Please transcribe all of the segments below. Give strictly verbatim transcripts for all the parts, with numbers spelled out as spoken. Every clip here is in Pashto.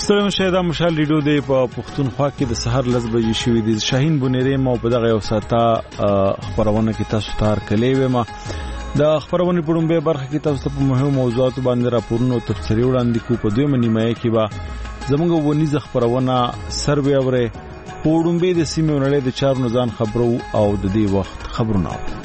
ستړي مشه دا مشال ریډیو دی په پښتونخوا کې د سحر لس بجې شوې دي. شاهین بونیری مو په دغه یو ساعته خبرونه کې تاسو ته هرکلی ویم. د خبرونې په لومړۍ برخه کې تاسو ته په مهمو موضوعاتو باندې راپورونه او تفسیري وړاندې کوو. په دویمه نیمایي کې به زموږ ونیزه خبرونه سروې اورئ. په لومړۍ د سیمې او نړۍ د چارو نه ځان خبرو او د دې وخت خبرونه اورئ.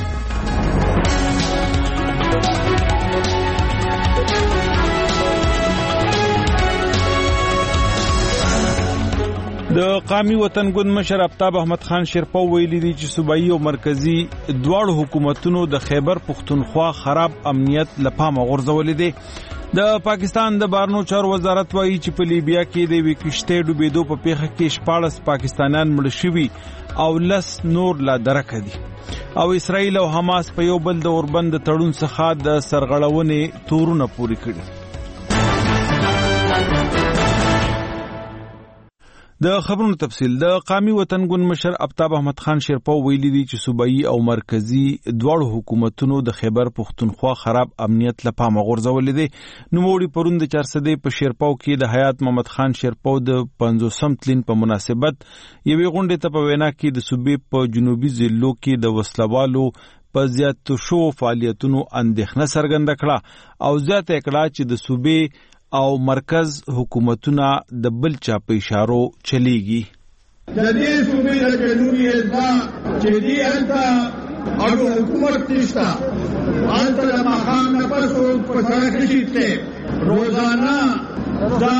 د قومي وطن ګوند مشر آفتاب احمد خان شیرپو ویلي دي چې صوبایي او مرکزی دواړو حکومتونو د خیبر پختونخوا خراب امنیت لپاره غورځولې دي. د پاکستان د بهرنیو چارو وزارت وایي چې په لیبیا کې د یوې کشتۍ ډوبېدو په پیښه کې شپاړس پاکستانیان مړه شوي او لس نور لا درکه دي او اسرائیل او حماس په یو بل د اوربند تړون څخه د سرغړونې تورونه پوري کړي. د خبرونو تفصیل. د قومي وطن ګوند مشر آفتاب احمد خان شیرپو ویلي دي چې صوبایي او مرکزی دواړو حکومتونو د خیبر پختونخوا خراب امنیت لپاره غورځولې دي. نوموړي پرون د چارسدې په شیرپو کې د حیات محمد خان شیرپو د پنځوسم تلین په مناسبت یوې غونډې ته په وینا کې د صوبې په جنوبي ضلعو کې د وسلوالو په زیاتو شو فعالیتونو اندېښنه څرګنده کړه او زیاته کړه چې د صوبې او مرکز حکومتونه د بل چا په اشارو چلیږي. د دې صوبې د جنوبي اضلاع چې دی هلته اړو حکومت نشته، هلته د ماښام نه پس په سړک نشته. روزانه دا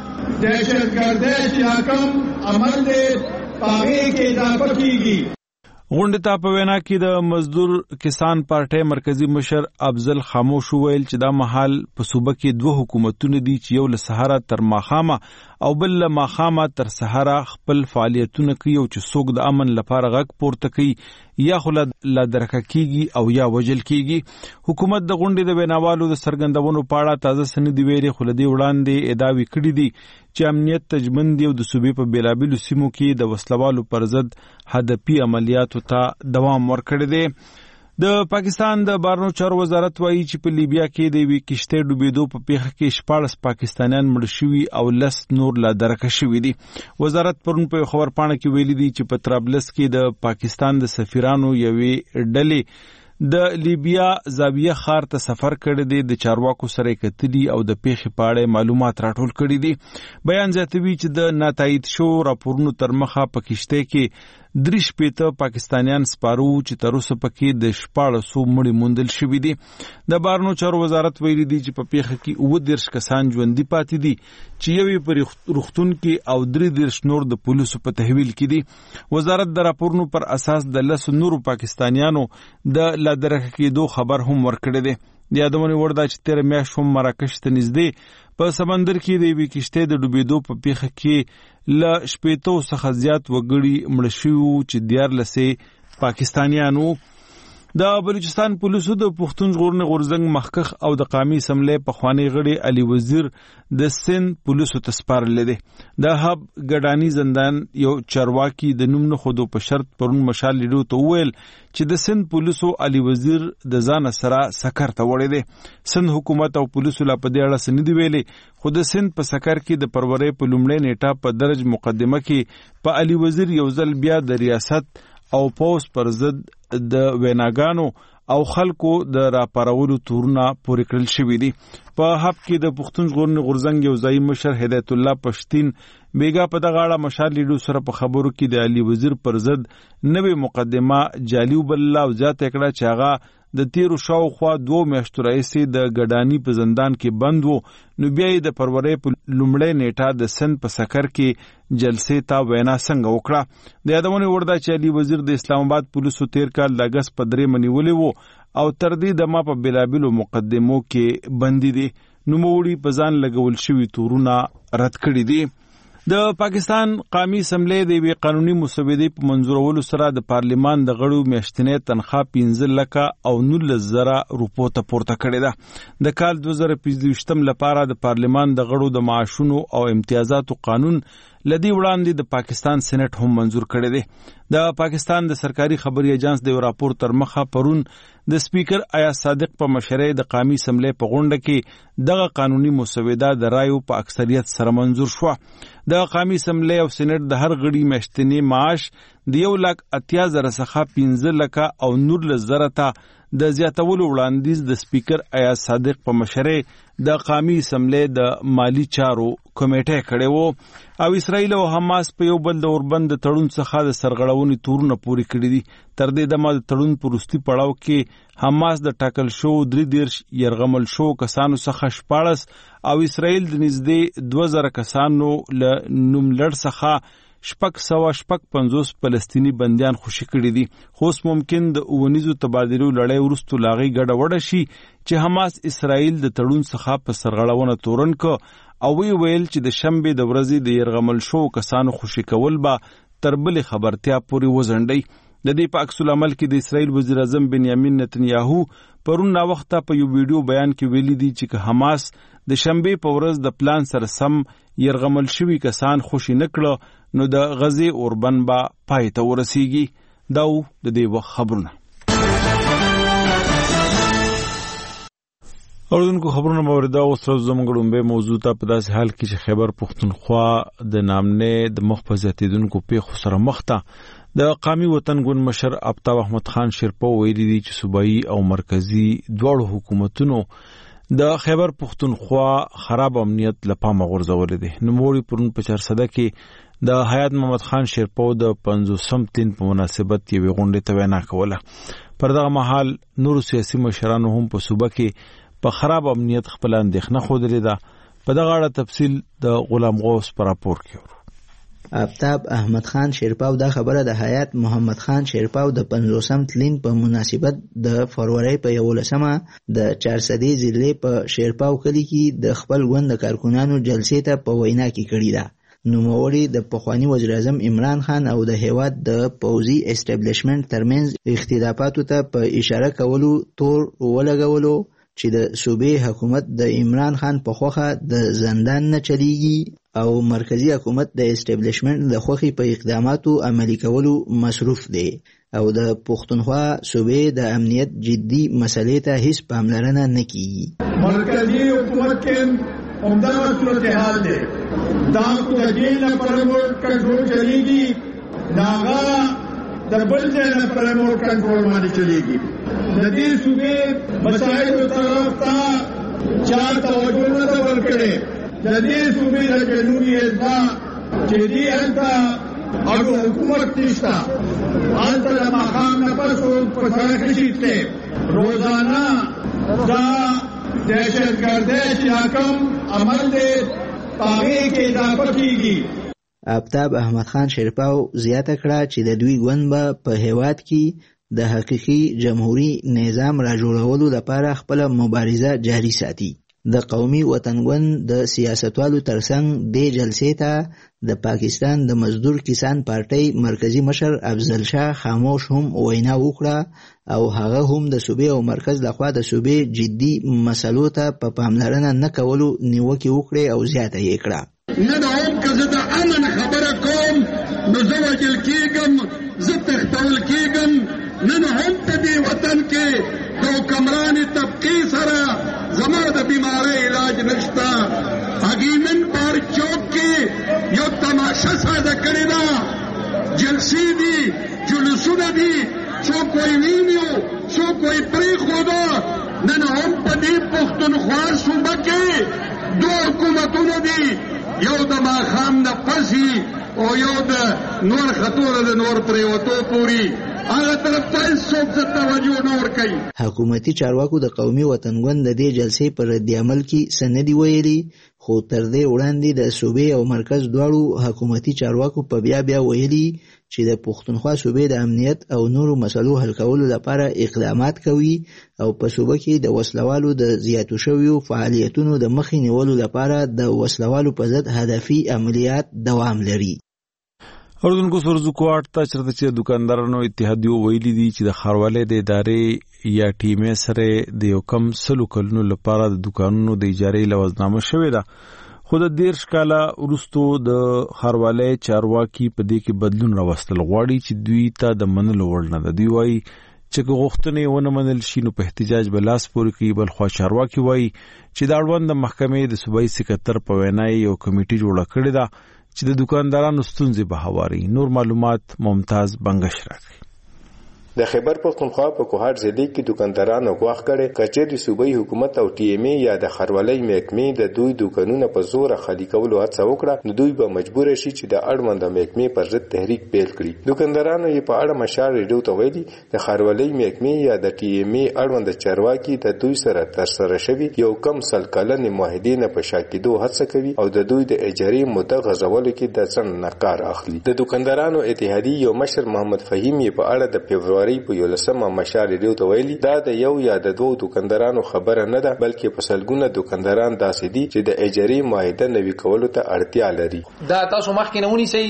دهشتګردۍ چې حاکم عمل دی په هغې کې اضافه کېږي. غونډې ته په وینا کې د مزدور کسان پارټۍ مرکزی مشر افضل خاموش ویل چې دا مهال په صوبه کې دوه حکومتونه دي چې یو له سهاره تر ماښامه او بل له ماښامه تر سهاره خپل فعالیتونه کوي او چې څوک د امن لپاره غږ پورته کوي یا خو لا درکه کیږي او یا وجل کیږي. حکومت د غونډې د ویناوالو د څرګندونو په اړه تازه سندې ویلي خو له دې وړاندې ادعاوې کړې دي چې امنیت تجمن دی او د صوبې په بیلابیلو سیمو کې د وسلوالو پر ضد هدفي عملیاتو ته دوام ورکړی دی. د پاکستان د بهرنیو چارو وزارت وایي چې په لیبیا کې د یوې کشتۍ ډوبېدو په پیښه کې شپاړس پاکستانیان مړه شوي او لس نور لا درکه شوي دي. وزارت پرون په خبرپاڼه کې ویلي دي چې په طرابلس کې د پاکستان د سفیرانو یوې ډلې د لیبیا زاویه ښار ته سفر کړی دی، د چارواکو سره کتلي او د پیښې په اړه معلومات راټول کړي دي. بیان زیاتوي چې د ناتایید شو راپورونو تر مخه په کشتۍ کې درې شپېته پاکستانیان سپارو چې تر اوسه پکې د شپاړسو مړي موندل شوي دي. د بهرنیو چارو وزارت ویلي دي چې په پیښه کې اووه دېرش کسان ژوندي پاتې دي چې یو یې په روغتون کې او درې دېرش نور د پولیسو په تحویل کې دي. وزارت د راپورونو پر اساس د لسو نورو پاکستانیانو د لا درکه کېدو خبر هم ورکړی دی. د یادونې وړ ده چې تېره میاشت هم مراکش ته نږدې په سمندر کې د یوې کشتۍ د ډوبېدو په پیښه کې له شپېتو څخه زیات وګړي مړه شوي وو چې دیارلس یې پاکستانیان وو. د بلوچستان پولیسو د پښتون ژغورنې غورځنګ مخکښ او د قومي اسمبلۍ پخوانی غړي علي وزیر د سند پولیسو ته سپارلی دی. د هب ګډاني زندان یو چارواکي د نوم نه ښودو په شرط پرون مشال ریډیو ته وویل چې د سند پولیسو علي وزیر د ځانه سره سکر ته وړی دی. سند حکومت او پولیسو لا په دې اړه څه نه دي ویلي، خو د سند په سکر کې د فروری په لومړۍ نیټه په درج مقدمه کې په علي وزیر یو ځل بیا د ریاست او پوس پر ضد د ویناګانو او خلکو د راپارولو تورونه پورې کړل شوي دي. په هب کې د پښتون ژغورنې غورځنګ یو ځایي مشر هدایت الله پښتین بیګا په دغه اړه مشال ریډیو سره په خبرو کې د علي وزیر پر ضد نوې مقدمه جعلي وبلله او زیاته کړه چې هغه د تیرو شاوخوا دوه میاشتو راهیسې د ګډاني په زندان کې بند وو. نو بیا یې د فروری په لومړۍ نیټه د سند په سکر کې جلسې ته وینا څنګه وکړه. د یادونې وړ ده چې علي وزیر د اسلام آباد پولیسو تیر کال د اګست په درېیمه نیولې وو او تر دې دمه په بیلابیلو مقدمو کې بندي دي. نوموړي په ځان لګول شوي تورونه رد کړي دي. د پاکستان قومي اسمبلی د یوې قانوني مسودې په منظورولو سره د پارلیمان د غړو میاشتنۍ تنخواه پنځه لکه او نولس زره روپو ته پورته کړې ده. د کال دوه زره پنځه ویشتم لپاره د پارلیمان د غړو د معاشونو او امتیازاتو قانون لدی وړاندې د پاکستان سېنات هم منزور کړی دی. د پاکستان د سرکاري خبري ایجنس د راپور تر مخه پرون د سپیکر ایاز صادق په مشرۍ د قومي اسمبلی په غونډه کې دغه قانوني مسوده د رایو په اکثریت سره منزور شو. د قومي اسمبلی او سېنات د هر غړي میاشتنی معاش د یو لک اتیا زره څخه پنځه لکه او نورلس زره ته د زیاتولو وړاندیز د سپیکر ایاز صادق په مشرۍ د قومي اسمبلی د مالی چارو کمیټه کړی وو او اسرائیل او حماس په یو بل د اوربند تړون څخه د سرغړونې تورونه پوري کړی دي. تر دې دمه د تړون په وروستي پړاو کې حماس د ټاکل شو درې دېرش یرغمل شو کسانو څخه شپاړس او اسرائیل د نږدې دوه زره کسانو له نوملړ څخه شپږ سوه شپږ پنځوس فلسطیني بندیان خوشي کړي دي. خو اوس ممکن د اوونیزو تبادلو لړۍ وروستو لا هغې ګډه وډه شي چې حماس اسرائیل د تړون څخه په سرغړونه تورن که او وی ویل چې د شنبې د ورځې د یرغمل شوو کسانو خوشي کول به تر بلې خبرتیا پورې وځنډي. د دې په عکس العمل کې د اسرائیل وزیر اعظم بنیامین نتنیاهو پرون ناوخته په یو ویډیو بیان کې ویلي دي چې که حماس د شنبې په ورځ د پلان سره سم یرغمل شوي کسان خوشي نه کړه نو د غزې اوربند به پای ته ورسیږي. دا و د دې وخت خبرونه. اوردونکو خبرونه مورده اوس ورځ زموږ لومبۍ موضوع ته په داسې حال کې چې خیبر پښتونخوا د نامنې د مخ په زیاتېدونکو پیښو سره مخ ته د قومي وطن ګوند مشر آفتاب احمد خان شیرپو ویلي دي چې صوبایي او مرکزی دواړو حکومتونو د خیبر پښتونخوا خراب امنیت له پامه غورځولی دی. نوموړي پرون په چارسده کې د حیات محمد خان شیرپو د پنځوسم تین په مناسبت یوې غونډې ته وینا کوله. پر دغه مهال نورو سیاسي مشرانو هم په صوبه کې په خراب امنیت خپل اندېښنه ښودلې ده. په دغه اړه تفصیل د غلام غوث په راپور کې ورو. آفتاب احمد خان شیرپاو دا خبره د حیات محمد خان شیرپاو د پنځوسم تلین په مناسبت د فروری په یولسمه د چارسدې ضلع په شیرپاو کلي کې د خپل ګوند د کارکونانو جلسې ته په وینا کې کړې ده. نوموړي د پخواني وزیر اعظم عمران خان او د هیواد د پوځي اسټابلیشمنت ترمنځ اختلافاتو ته په اشاره کولو تور ولګولو چې د صوبې حکومت د عمران خان په خوخه د زندان نه چلیږي او مرکزی حکومت د اسټابلیشمنت د خوخي په اقداماتو عملي کولو مصروف دی او د پښتونخوا صوبې د امنیت جدي مسلې ته هیڅ پاملرنه نه کیږي. مرکزی حکومت کې همدغه صورتحال دی. دا خو د دې نه په ریموټ کنټرول چلیږي، دا هغه د بل ځای نه په ریموټ کنټرول باندې چلیږي. د دې صوبې مسایلو طرف ته چا توجه نه ده ورکړې. د دې صوبې د جنوبي اضلاع چې دې هلته اډو حکومت نشته، هلته د ماښام نه پس په سړک نشي تللی. روزانه دا دهشتګردۍ چې کوم عمل دی په هغې کې اضافه کېږي. آفتاب احمد خان شیرپاو زیاته کړه چې د دوی ګوند به په هیواد کې د حقیقي جمهوری نظام را جوړولو لپاره خپل مبارزه جاری ساتي. د قومي وطن ګوند د سیاستوالو ترڅنګ دې جلسې ته د پاکستان د مزدور کسان پارټۍ مرکزی مشر افضل شاه خاموش هم وینا وکړه او هغه هم د صوبې او مرکز لخوا د صوبې جدي مسلو ته په پاملرنه نه کولو نیوکې وکړې او زیاته یې کړه. نه دا هم که زه د امن خبره کوم نو زه وژل کېږم، زه تښتول کېږم. نن هم په دې وطن کې د حکمرانې طبقې سره زما د بیمارۍ علاج نشته. هغې نن بار چوک کې یو تماشه ساده کړې ده، جلسې دي، جلوسونه دي، څوک وایي ونیو، څوک وایي پرېښوده. نن هم په دې پښتونخوا صوبه کې دوه حکومتونه دي، یو د ماښام نه پسې او یو د نور خطوره د نور پرېوتو پورې. هغه طرف ته هېڅوک څه توجه نه ورکوي. حکومتي چارواکو د قومي وطن ګوند د دې جلسې پر رد عمل کې څه نه دي ویلي، خو تر دې وړاندې د صوبې او مرکز دواړو حکومتي چارواکو په بیا بیا ویلي چې د پښتونخوا صوبې د امنیت او نورو مسلو حل کولو لپاره اقدامات کوي او په صوبه کې د وسلوالو د زیاتو شویو فعالیتونو د مخې نیولو لپاره د وسلوالو په ضد هدفي عملیات دوام لري. اردوونکو سرزو کوارټ ته چرته چې دکاندارانو اتحادیو ویلي دي چې د ښاروالۍ د ادارې یا ټیمې سره د یو کم سلو کلونو لپاره د دکانونو د اجارې لوازنامه شوې ده. خو د دیرش کاله وروستو د ښاروالۍ چارواکي په دې کې بدلون راوستل غواړي چې دوی ته د منلو وړ نه ده. دوی وایي چې که غوښتنې ونه منل شي نو په احتجاج به لاس پورې کوي. بل خوا چارواکي وایي چې د اړوند د محکمې د صوبایي سکتر په وینا یو کمیټي جوړه کړې ده چې د دکاندارانو ستونزې به هواري. نور معلومات ممتاز بنگش راکړي. د خیبر پختونخوا په کوهاټ ضلع کې دکاندارانو غواخ کړي کچېری صوبایي حکومت او ټي ایم ای یا د ښاروالۍ محکمې د دوی دکانونه په زور خالي کولو هڅه وکړه نو دوی به مجبور شي چې د اړوند محکمې پر ضد تحریک پیل کړي. دکاندارانو یې په اړه مشال ریډیو ته ویلي د ښاروالۍ محکمې یا د ټي ایم ای اړوند چارواکي د دوی سره تر سره شوي یو کم سل کلن معاهدې نه په شاکیدو هڅه کوي او د دوی د اجارې مدته غځولو کې د څن نه کار اخلي. د دکاندارانو اتحادیې یو مشر محمد فهیم یې په اړه د فبرवरी په یولسمه مشال ریډیو ته ویلي دا د یو یا د دوه دکاندارانو خبره نه ده بلکې په سلګونه دکانداران داسې دي چې د اجارې معاهده نوي کولو ته اړتیا لري. دا تاسو مخکې نه ونیسئ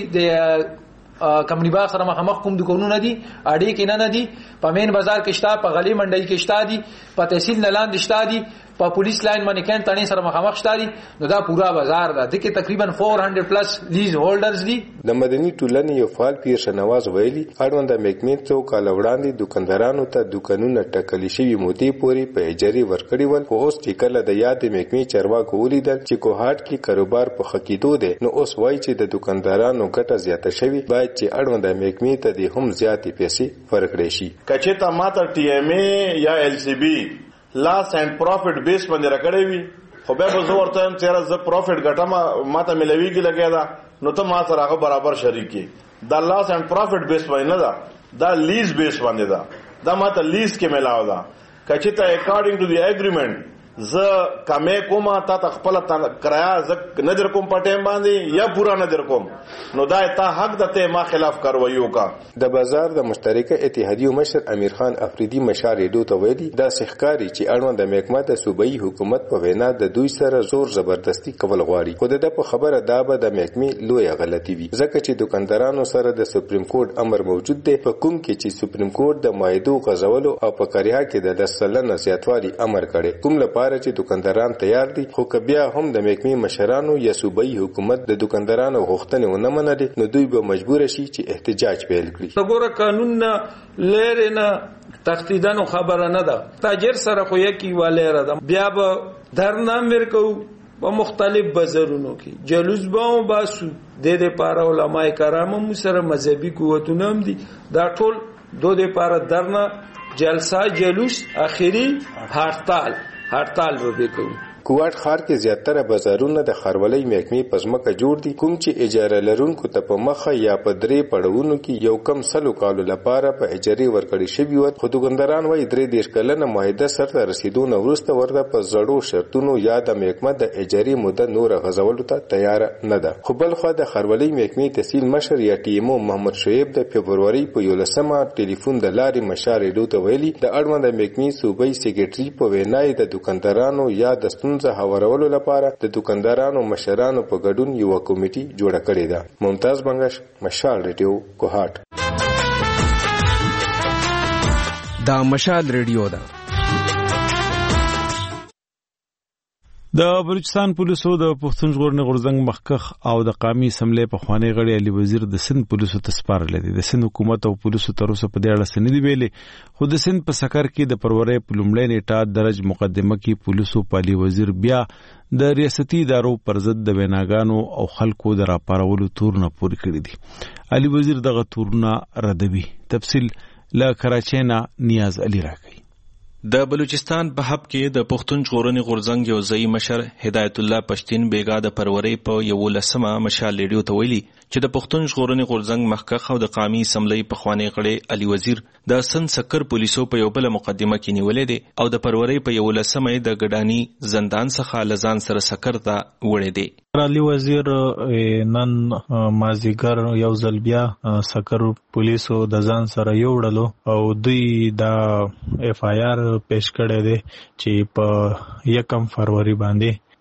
د کمپنی باغ سره مخامخ کوم دکانونه دي اړې کې نه نه دي په مین بازار کې شته په غلی منډي کې شته دي په تحصیل نه لاندې شته دي په پولیس لاین باندې کین تانی سره مخامخ شته دي نو دا پورا بازار ده د کې تقریبا چار سو پلس لیز هولډرز دي. د مدني ټولنې یو فعال پیر شنواز ویلي اړوند محکمې څو کال وړاندې دکاندارانو ته دکانونه ټاکلي شوي مودې پورې په اجارې ورکړي ول خو اوس چې کله د یاد محکمې چارواکو ولیدل چې کوهاټ کې کاروبار په خکېدو دی نو اوس وایي چې د دکاندارانو ګټه زیاته شوي باید چې اړوند محکمې ته د هم زیاتې پیسې ورکړي شي. کچې ته ماته ټي ایم ای یا ال سی بی لاس اینڈ پروفټ بیس باندې راکړی وي خو بیا به زه ورته وایم چېرې زه پروفټ ګټم ماته ملویږي لګیا ده نو ته ما سره هغه برابر شریک کړي. دا لاس اینڈ پروفټ بیس باندې نه ده دا لیز بیس باندې ده دا ماته لیز کې ملاو ده. کچې ته اکارډینګ ټو دی اګریمنٹ زه کمې کومه تا ته خپل کرایه زه نه در کوم په ټایم باندې یا پورا نه در کوم نو دا تا حق دته ما خلاف کاروایی وکړه. د بازار د مشترکه اتحادیو مشر امیر خان افریدي مشار ریډیو ته ویلي دا سحکاري چې اړوند د محکمه د صوبایي حکومت په وینا د دوی سره زور زبردستی کول غواړي خو د په خبره دا به د محکمې لوی غلطي وي ځکه چې دکاندارانو سره د سپریم کورټ امر موجود دی په کوم کې چې سپریم کورټ د معاهدو غځولو او په کاریا کې د لس سلنه زیاتوالي امر کړي کوم لپاره چې دکانداران تیار دي خو که بیا هم د محکمې مشرانو یا صوبایي حکومت د دکاندارانو غوښتنې ونه منلي نو دوی به مجبور شي چې احتجاج پیل کړي. وګوره قانون نه لري نه تختیدنو خبره نه ده تاجر سره خو یکی والره ده بیا به درنا مرکو په مختلف بازارونو کې جلوس باو باسو د دې پاره علماء کرام مو سره مذهبي قوتونه هم دي دا ټول دوه د پاره درنا جلسه جلوس اخیری هړتال هړتال به وکړو. کوهاټ ښار کې زیاتره بازارونه د ښاروالۍ محکمې په ځمکه جوړ دي کوم چې اجاره لرونکو ته په مخه یا په درې پړاوونو کې یو کم سلو کالو لپاره په اجارې ورکړی شوي وو خو دکانداران وایي درې دېرش کلنه معاهده سرته رسیدو نه وروسته ورته په زړو شرطونو یا د محکمه د اجارې موده نوره غځولو ته تیار نه ده. خو بل خوا د ښاروالۍ محکمې تحصیل مشر یا ټي ایم او محمد شعیب د فبرवरी په یولسمه ټلیفون د لارې مشار ریډیو ته ویلي د اړوند محکمې صوبایي سکرټري په وینا د دکاندارانو یا د ستونزه هوارولو لپاره د دکاندارانو مشرانو په ګډون یو کمیټي جوړه کړې ده. ممتاز بنگش مشال ریډیو کوهاټ. دا مشال ریډیو ده. د بلوچستان پولیسو د پښتون ژغورنې غورځنګ مخکخ او د قومي اسمبلی په خوانی غړي علي وزیر د سند پولیسو ته سپارل دي. د سند حکومت او پولیسو تر اوسه په دې اړه څه نه دی ویلي خو د سند په سکر کې د فروری په لومړۍ نیټه درج مقدمه کې پولیسو په علي وزیر بیا د ریاستي ادارو پر ضد د ویناګانو او خلکو د راپارولو تورونه پوري کړی دي. علي وزیر دغه تورونه ردوي. تفصیل له کراچۍ نه نیاز علي راکوي. د بلوچستان په حب کې د پښتون ژغورنې غورځنګ یو ځای مشر هدایت الله پښتين بیګا د فروری په یولسمه مشال ریډیو ته ویلي چې د پښتون ژغورنې غورځنګ مخکخ او د قومي اسمبلی په خوانی غړي علي وزیر د سن سکر پولیسو په یو بل مقدمه کې نیولې دي او د فروری په یولسمه د ګډانی زندان څخه لزان سره سکر ته وړي دي. علي وزیر نن مازیګر یو ځل بیا سکر پولیسو د ځان سره یوړلو او دوی د اف آی آر پیش کړی دی چې په یکم فروری باندې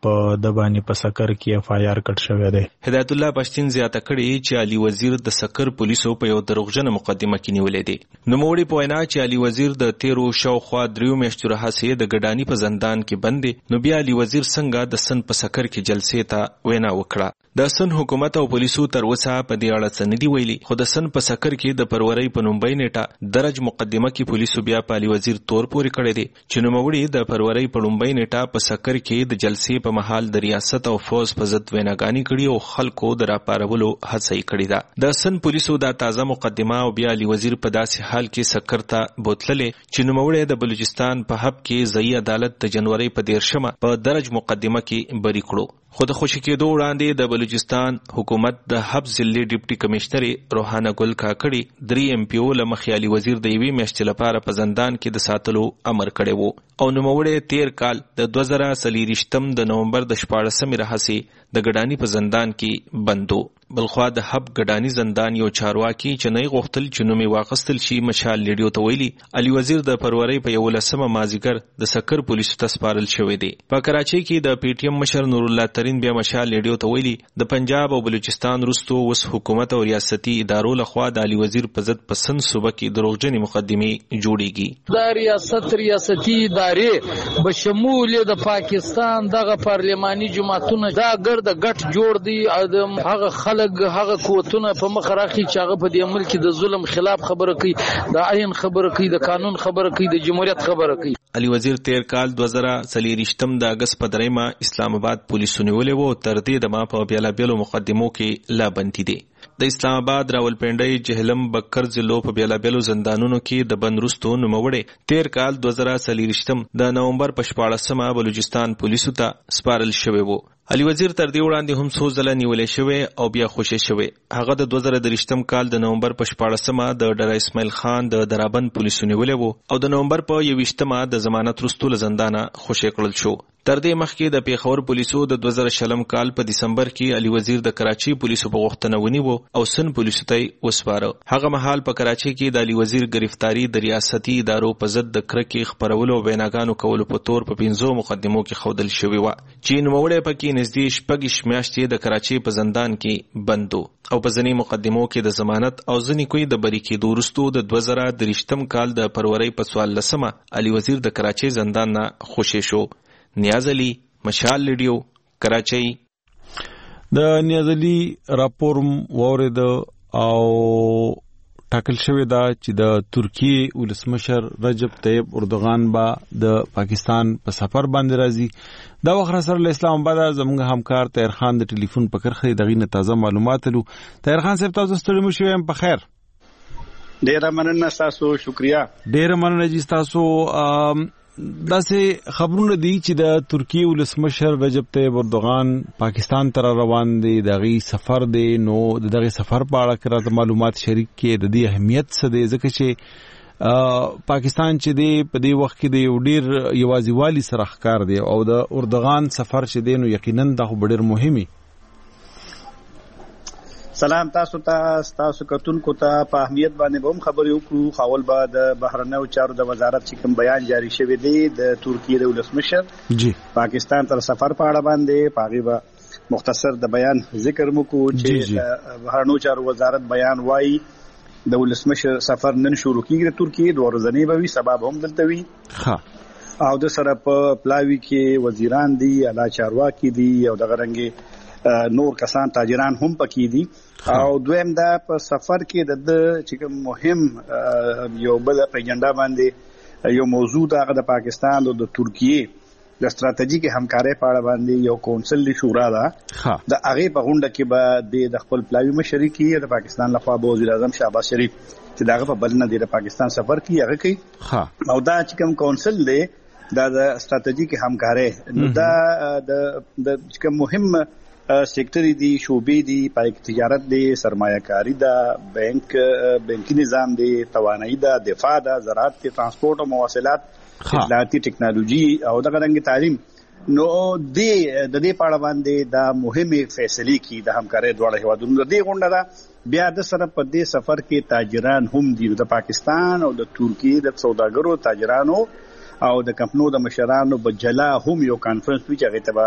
په د باندې په سکر کې اف آی آر کټ شوی دی. هدایت الله پښتین زیاته کړي چې علي وزیر د سکر پولیسو په یو دروغجنه مقدمه کې نیولې دي. نوموړي په وینا چې علي وزیر د تیرو شاوخوا دریو میاشتو راهیسې د ګډانی په زندان کې بند دی، نو بیا علي وزیر څنګه د سن په سکر کې جلسې ته وینا وکړه. د سن حکومت او پولیسو تر اوسه په دې اړه څه نه دي ویلي، خو د سن په سکر کې د پرورۍ په نومبۍ نیټه درج مقدمه کې پولیسو بیا په علي وزیر تور پورې کړی دی چې نوموړي د پرورۍ په نومبۍ نیټه په سکر کې د جلسې په مهال د ریاست او فوز په ضد ویناګانې کړي او خلکو د راپارولو هڅه یې کړې ده. د سن پولیسو دا تازه مقدمه او بیا علي وزیر په داسې حال کې سکر ته بوتللې چې نوموړي د بلوچستان په حب کې ځایي عدالت د جنوري په دیرشمه په درج مقدمه کې بری کړو. خو د خوشی کېدو وړاندې د بلوچستان حکومت د حب ضلعي ډیپټي کمشنر روحانه ګل کاکړي درې ایم پی او له مخې علي وزیر د یوې میاشتې لپاره په زندان کې د ساتلو امر کړی وو او نوموړی تیر کال د دوه زره څلېرویشتم د نومبر د شپاړسمې راهیسې د ګډاني په زندان کې بندو. بلخوا د حب ګډاني زندان یو چارواکي چې نه غوښتل چې نوم یې واخیستل شي مشال لیډیو ته ویلي علي وزیر د فروری په یولسمه مازیګر د سکر پولیسو ته سپارل شوی دی. په کراچۍ کې د پی ټی ایم مشر نور الله ترین بیا مشال لیډیو ته ویلي د پنجاب او بلوچستان وروسته اوس حکومت او ریاستي ادارو لخوا د علي وزیر په ضد په سند صوبه کې دروغجنې مقدمې جوړیږي. د ریاست ریاستي ادارې بشمول د پاکستان دغه پارلماني جماعتونه دا ګرد غټ جوړ دي او هغه خلک هغه قوتونه په مخ راخي چې هغه په دې ملک د ظلم خلاف خبره کوي، د عین خبره کوي، د قانون خبره کوي، د جمهوریت خبره کوي. علي وزیر تیر کال دوه زره څلېرویشتم د اگست په دریمه اسلام آباد پولیسو نیولې وو، تر دې دمه په بیلابیلو مقدمو کې لا بندي دي. د اسلام آباد، راولپنډۍ، جهلم، بکر ضلعو په بیلابیلو زندانونو کې د بند وروسته نوموړی تیر کال دوه زره څلېرویشتم د نومبر په شپاړسمه بلوچستان پولیسو ته سپارل شوی وو. علي وزیر تر دې وړاندې هم څو ځله نیولې شوی او بیا خوشی شوی. هغه د دوه زره دریشتم کال د نومبر په شپاړسمه د ډره اسماعیل خان د درابند پولیسو نیولې وو او د نومبر په یوویشتمه د ضمانت وروسته له زندانه خوشی کړل شو. تر دې مخکې د پیښور پولیسو د دوه زره شلم کال په دسمبر کې علي وزیر د کراچي پولیسو په غوښتنه ونیو او سن پولیسو ته وسپاره. هغه مهال په کراچي کې د علي وزیر گرفتاری د ریاستي ادارو په ضد د کرکې خپرولو او بیناګانو کولو په تور په پنځو مقدمو کې ښودل شوی و چې نوموړی پکې نږدې شپږ میاشتې د کراچي په زندان کې بند و او په ځینې مقدمو کې د ضمانت او ځینې کوي د بری کېدو وروسته د دوه زره دریشتم کال د فروری په څوارلسمه علي وزیر د کراچي زندان نه خوشی شو. نیاز علي، مشال لیډیو، کراچۍ. د نیاز علي راپور واورید او ټاکل شوی دا چې د ترکیې ولسمشر رجب طیب اردوغان با د پاکستان په سفر باندې راځي. دا وخت سره له اسلام آباد زموږ همکار طاهر خان د ټلیفون په کرخه دغه نه تازه معلومات لرو. طاهر خان صاحب تاسو ستړي مو شوم په خیر. ډیره مننه تاسو، شکریا. ډیره مننه جی تاسو. داسې خبرونه دي چې د ترکیې ولسمشر رجب طیب اردوغان پاکستان ته روان دي، دغه سفر دی. نو دغه سفر په اړه کړه معلومات شریک کې د دې اهمیت څه دی، ځکه چې پاکستان چې دی په دې وخت کې د یو ډیر یوازیوالي سره ښکار دی او د اردوغان سفر چې دی نو یقینا دا خو ډیر مهمي. سلام تاسو ته، تاسو کتونکو ته په اهمیت باندې هم خبرې وکړو. خاول به د بهرنیو چارو د وزارت چې کوم بیان جاری شوی دی د ترکیې د ولسمشر جی پاکستان تر سفر په اړه باندې پاغي به مختصر د بیان ذکر وکړو چې بهرنیو چارو وزارت بیان وایي د ولسمشر سفر نن شروع کیږي د ترکیې د ورځنی به وي، سبب هم دلته وي ها او د سره په پلاوی کې وزیران دي، اعلی چارواکي دي او د غرنګي نور کسان تاجران هم پکې دي. او دویم دا په سفر کې د چې مهم یو بل ایجنډا باندې یو موضوع دا د پاکستان او د ترکیې د ستراتیژیک همکارۍ په اړه باندې یو کونسل شورا ده. د هغه په غونډه کې به د خپل پلاوی مشرکی د پاکستان لخوا به وزیر اعظم شهباز شریف چې داغه په بلنه دی د پاکستان سفر کې هغه کوي او دا چې کوم کونسل دی دا د ستراتیژیک همکارۍ نو دا د کوم مهم سیکټری دی، شوبې دی، پایک تجارت دی، سرمایه کاری دا، بانک بانکي نظام دی، توانایي دا، دفاع دا، زراعت دی، ترانسپورت او مواصلات، اطلاعاتي ټکنالوژي او دغه رنګ تعلیم. نو د دې په اړه باندې دا مهمه فیصلې کی د همکارۍ دواړه هیوادونو د دې غونډه ده. بیا د سره په دې سفر کې تاجران هم دي، د پاکستان او د ترکیې د سوداګرو تاجرانو او د کمپنو د مشرانو په جلا هم یو کانفرنس وی چې هغه ته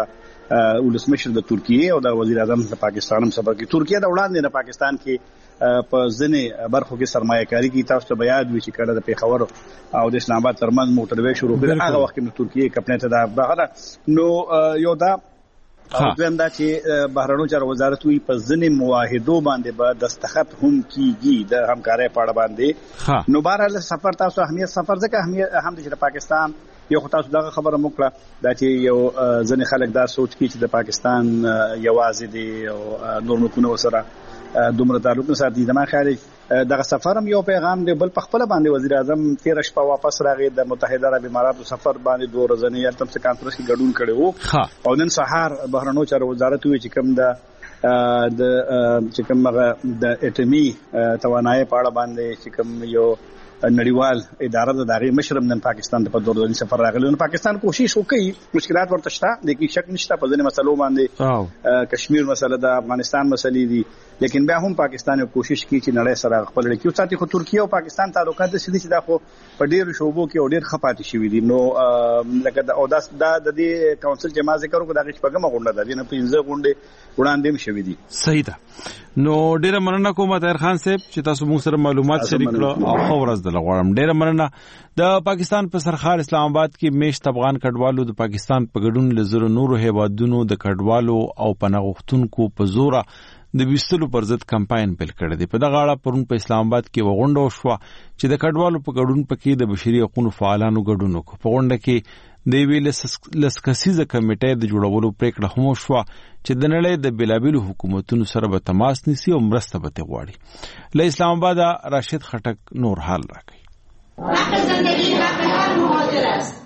ولسمشر د ترکیه او د وزیر اعظم د پاکستان هم سفر کوي. ترکیه د وړاندې نه پاکستان کې په ځینې برخو کې سرمایه‌کاري کوي. تاسو ته بیان وی چې کړه د پیښور او د اسلام آباد ترمنځ موټروي شروع کړه هغه وخت کې ترکیه کپنه ته دا بغره نو یو دا او دویم دا چې بهرنیو چارو وزارت وی په ځینې معاهدو باندې به دستخط هم کیږي د همکارۍ په اړه باندې. نو بهرحال سفر تاسو اهمیت سفر ځکه اهمیت هم د پاکستان یو خو تاسو دغه خبره موکړه دا چې یو ځینې خلک دا سوچ کوي چې د پاکستان یوازې دی او نور ملکونه وسره دومره تعلق نه ساتي. زما خیال دغه سفر هم یو پیغام دی. بل په خپل باندې وزیر اعظم تیر شپه واپس راغی د متحده عرب اماراتو سفر باندې دوه ورځې یالتم څخه کانفرنس کې ګډون کړي وو او نن سهار بهرنیو چارو وزارت وی چې کوم د د چې کوم د اټمی توانایي په اړه باندې چې کوم یو نړیوال اداره د دغه مشرم نن پاکستان ته په دوه ورځې سفر راغلی. نو پاکستان کوشش وکړي مشکلات ورته شته لیکن شک نشته په ځینې مسلو باندې کشمیر مسله د افغانستان مسلې دي لیکن بیا هم پاکستان کوشش کوي چې نړۍ سره خپل اړیکې وساتي. خو ترکیه او پاکستان تعلقات د سړي چې دا خو په ډیرو شوبو کې او ډیر خپاتې شوي دي. نو لکه او دا د دې کونسل چې ما ذکر وکړ دا شپږمه غونډه ده نه پنځه غونډې وړاندې هم شوي دي. صحیح ده. نو ډیره مننه کوم طاهر خان صاحب چې تاسو موږ سره معلومات شریک کړو او خو ورځ د لغړم. ډیره مننه. د پاکستان په سرخار اسلام آباد کې میشت افغان کډوالو د پاکستان په ګډون لزر نورو هیوادونو د کډوالو او پناهغښتونکو په زوره د ویستلو پر ضد کمپاین پیل کړی دی. په دغه اړه پرون په اسلام آباد کې وغونډه وشوه چې د کډوالو په ګډون پکې د بشري حقوقو فعالانو ګډون وکړ. په غونډه کې د ویل لسکسیزه کمیټې د جوړولو پریکړه هم وشوه چې د نړۍ د بیلابیلو حکومتونو سره به تماس نیسي او مرسته به غواړي. له اسلام آباد راشد خټک نور حال راکړي. حق زندگی حق هر مهاجر است.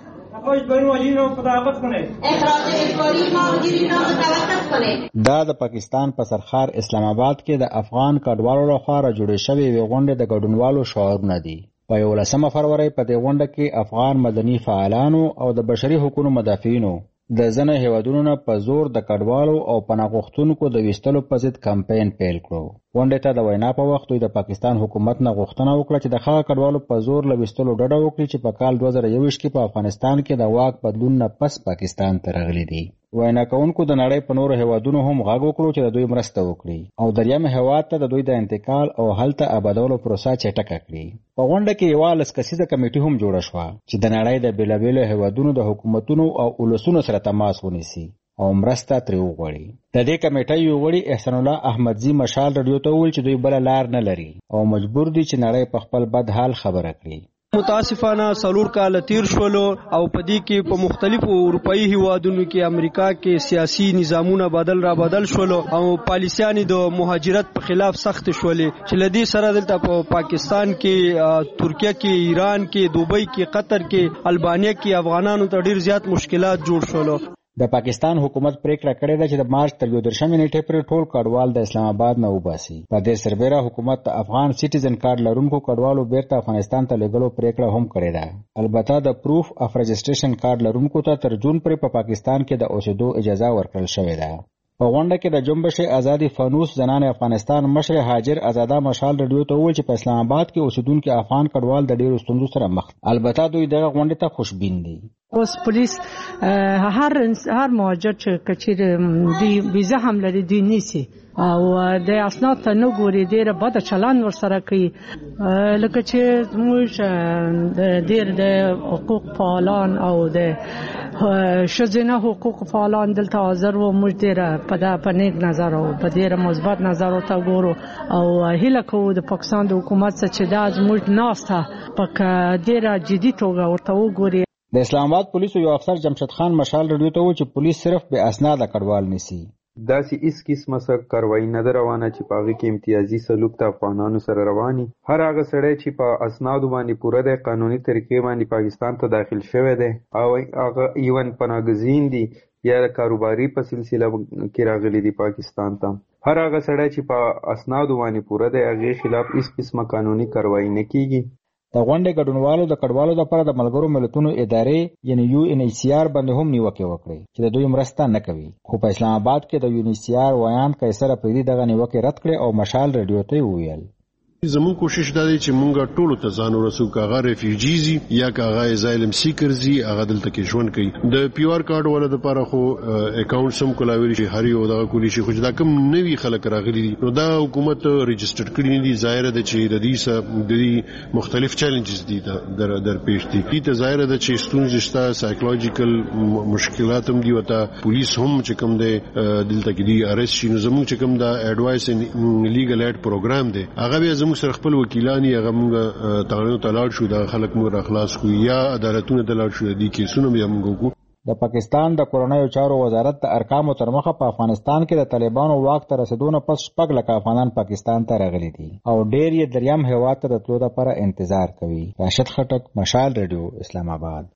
دا د پاکستان په سرخار اسلام آباد کې د افغان کډوالو لخوا را جوړې شوې وې غونډې د ګډونوالو شعارونه دي. په یولسمه فروری په دې غونډه کې افغان مدني فعالانو او د بشري حقوقو مدافعینو د ځنه هیوادونو نه په زور د کډوالو او پناهغښتونکو د ویستلو په ضد کمپاین پیل کړو. غونډې ته د وینا په وخت دوی د پاکستان حکومت نه غوښتنه وکړه چې د هغه کډوالو په زور له ویستلو ډډه وکړي چې په کال دوه زره یوویشت کې په افغانستان کې د واک بدلون نه پس پاکستان ته راغلي دي. وینا کوونکو د نړۍ په نورو هیوادونو هم غږ وکړو چې د دوی مرسته وکړي او دریم هیواد ته د دوی د انتقال او هلته آبادولو پروسه چټکه کړي. په غونډه کې یوه لسکسیزه کمیټه هم جوړه شوه چې د نړۍ د بیلابیلو هیوادونو د حکومتونو او ولسونو سره تماس ونیسي او مرسته ترې وغواړي. د دې کمیټې یو غړي احسان الله احمدزي مشال رادیو ته وویل چې دوی بل لار نه لري او مجبور دي چې نړۍ په خپل بد حال خبره کړي. متاسفانه سلور کال تیر شولو او پدې کې په مختلفو اروپאי هیوادونو کې امریکا کې سیاسي نظامونه بدل را بدل شولو او پالیسیانی د مهاجرت په خلاف سخت شولې چې لدی سره دلته په پاکستان کې ترکیه کې ایران کې دوبۍ کې قطر کې البانیا کې افغانانو ته ډیر زیات مشکلات جوړ شولو. د پاکستان حکومت پریکړه کړې ده چې د مارچ تر یو درشمې نیټې پورې ټول کډوال د اسلام آباد نه وباسي. په دې سربېره حکومت د افغان سټیزن کارت لرونکو کډوالو بیرته افغانستان ته لېږلو پریکړه هم کړې ده. البته د پروف اف رجسټریشن کارت لرونکو ته تر جون پورې په پاکستان کې د اوسېدو اجازه ورکړل شوې ده. په غونډه کې د جنبش آزادي فانوس زنان افغانستان مشر هاجر آزاده مشال رادیو ته وویل چې په اسلام آباد کې اوسیدونکو افغان کډوال د ډیرو ستونزو سره مخ. البته دوی دغه غونډه ته خوشبین دي. اوس پولیس هر هر مهاجر چې کچیر دی ویزه هم لري دی نیسی او د اسناد ته نو ګوري ډیر بد چلن ور سره کوي لکه چې موږ د ډیر د حقوق فعالان او د شذینه حقوق فعالان دلته حاضر وو. موږ ډیر په دا په نیک نظر او په ډیر مثبت نظر ورته ګورو او هیله کوو د پاکستان د حکومت څخه چې دا زموږ ناسته په ډیر جدي توګه ورته وګوري. د اسلام آباد پولیسو یو افسر جمشید خان مشال رادیو ته و چې پولیس صرف به اسناد کډوال نیسي. داسې هیڅ قسمه څه کاروایی نه ده روانه چې په هغې کې امتیازي سلوک د افغانانو سره رواني. هر هغه سړی چې په اسنادو باندې پوره دی قانوني طریقې باندې پاکستان ته داخل شوی دی او هغه ایون پناهګزین دي یا د کاروباري په سلسله کې راغلي دي پاکستان ته، هر هغه سړی چې په اسنادو باندې پوره دی هغې خلاف هیڅ قسمه قانوني کاروایی نه کیږي. د غونډې ګډونوالو د کډوالو لپاره د ملګرو ملتونو ادارې یعنی یو ان ایچ سی آر باندې هم نیوکې وکړې چې د دوی مرسته نه کوي. خو په اسلام آباد کې د یو ان ایچ سی آر ویان قیصر افریدي دغه نیوکې رد کړې او مشال رادیو ته وویل زمون کوشش دا دی چې مونږ ټول ته ځان ورسو کاغه ریفیوجیز یا کاغه ازایلم سیکرز هغه دلته کې ژوند کوي. د پیو آر کارت ولا د لپاره خو اکاونټ سم کولاوي شي هر یو دغه کولی شي خو دا کوم نوی خلک راغلي دي نو دا حکومت ريجستر کړی دي. ظاهر ده چې د دې د مختلف چیلنجز دي در در پیش دي. دې ظاهر ده چې ستونزې شته، سایکولوژیکل مشکلات هم دي وته پولیس هم چې کوم دی دلته کې دي ارست شي. نو زموږ چې کوم دا ایڈوایس ان لیګل ایډ پروګرام دی هغه به زموږ سره خپل وکیلانی هغه موږ تاړو تلاړ شو دا خلک موږ اخلاص کو یا عدالتونو تلاړ شو دي کیسونه به موږ کو. د پاکستان د کورونایي چارو وزارت د ارقامو تر مخه په افغانستان کې د طالبانو واک ته رسیدونه پس شپږ لک افغانان پاکستان ته راغلي دي او ډېر یې دریم هیواد ته د تلو لپاره انتظار کوي. راشد خټک، مشال ریډیو، اسلام آباد.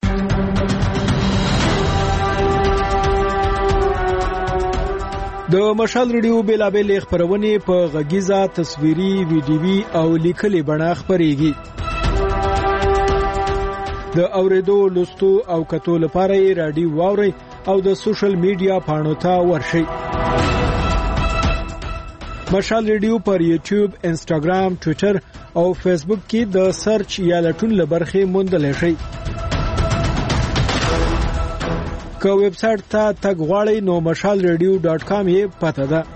د مشال ریډیو بیلابل خبرونه په غږیزه، تصویري، ویډیوي او لیکلي بڼه خبريږي. د اوریدو، لوستو او کتو لپاره یې رادیو واوري او د سوشل میډیا پاڼو ته ورشئ. مشال ریډیو پر یوټیوب، انسټاګرام، ټوئیټر او فیسبوک کې د سرچ یا لټون لبرخه موندل شي. که ویب سټ ته تګ غواړئ نو مشال ریډیو ډاٹ کام یې پته ده.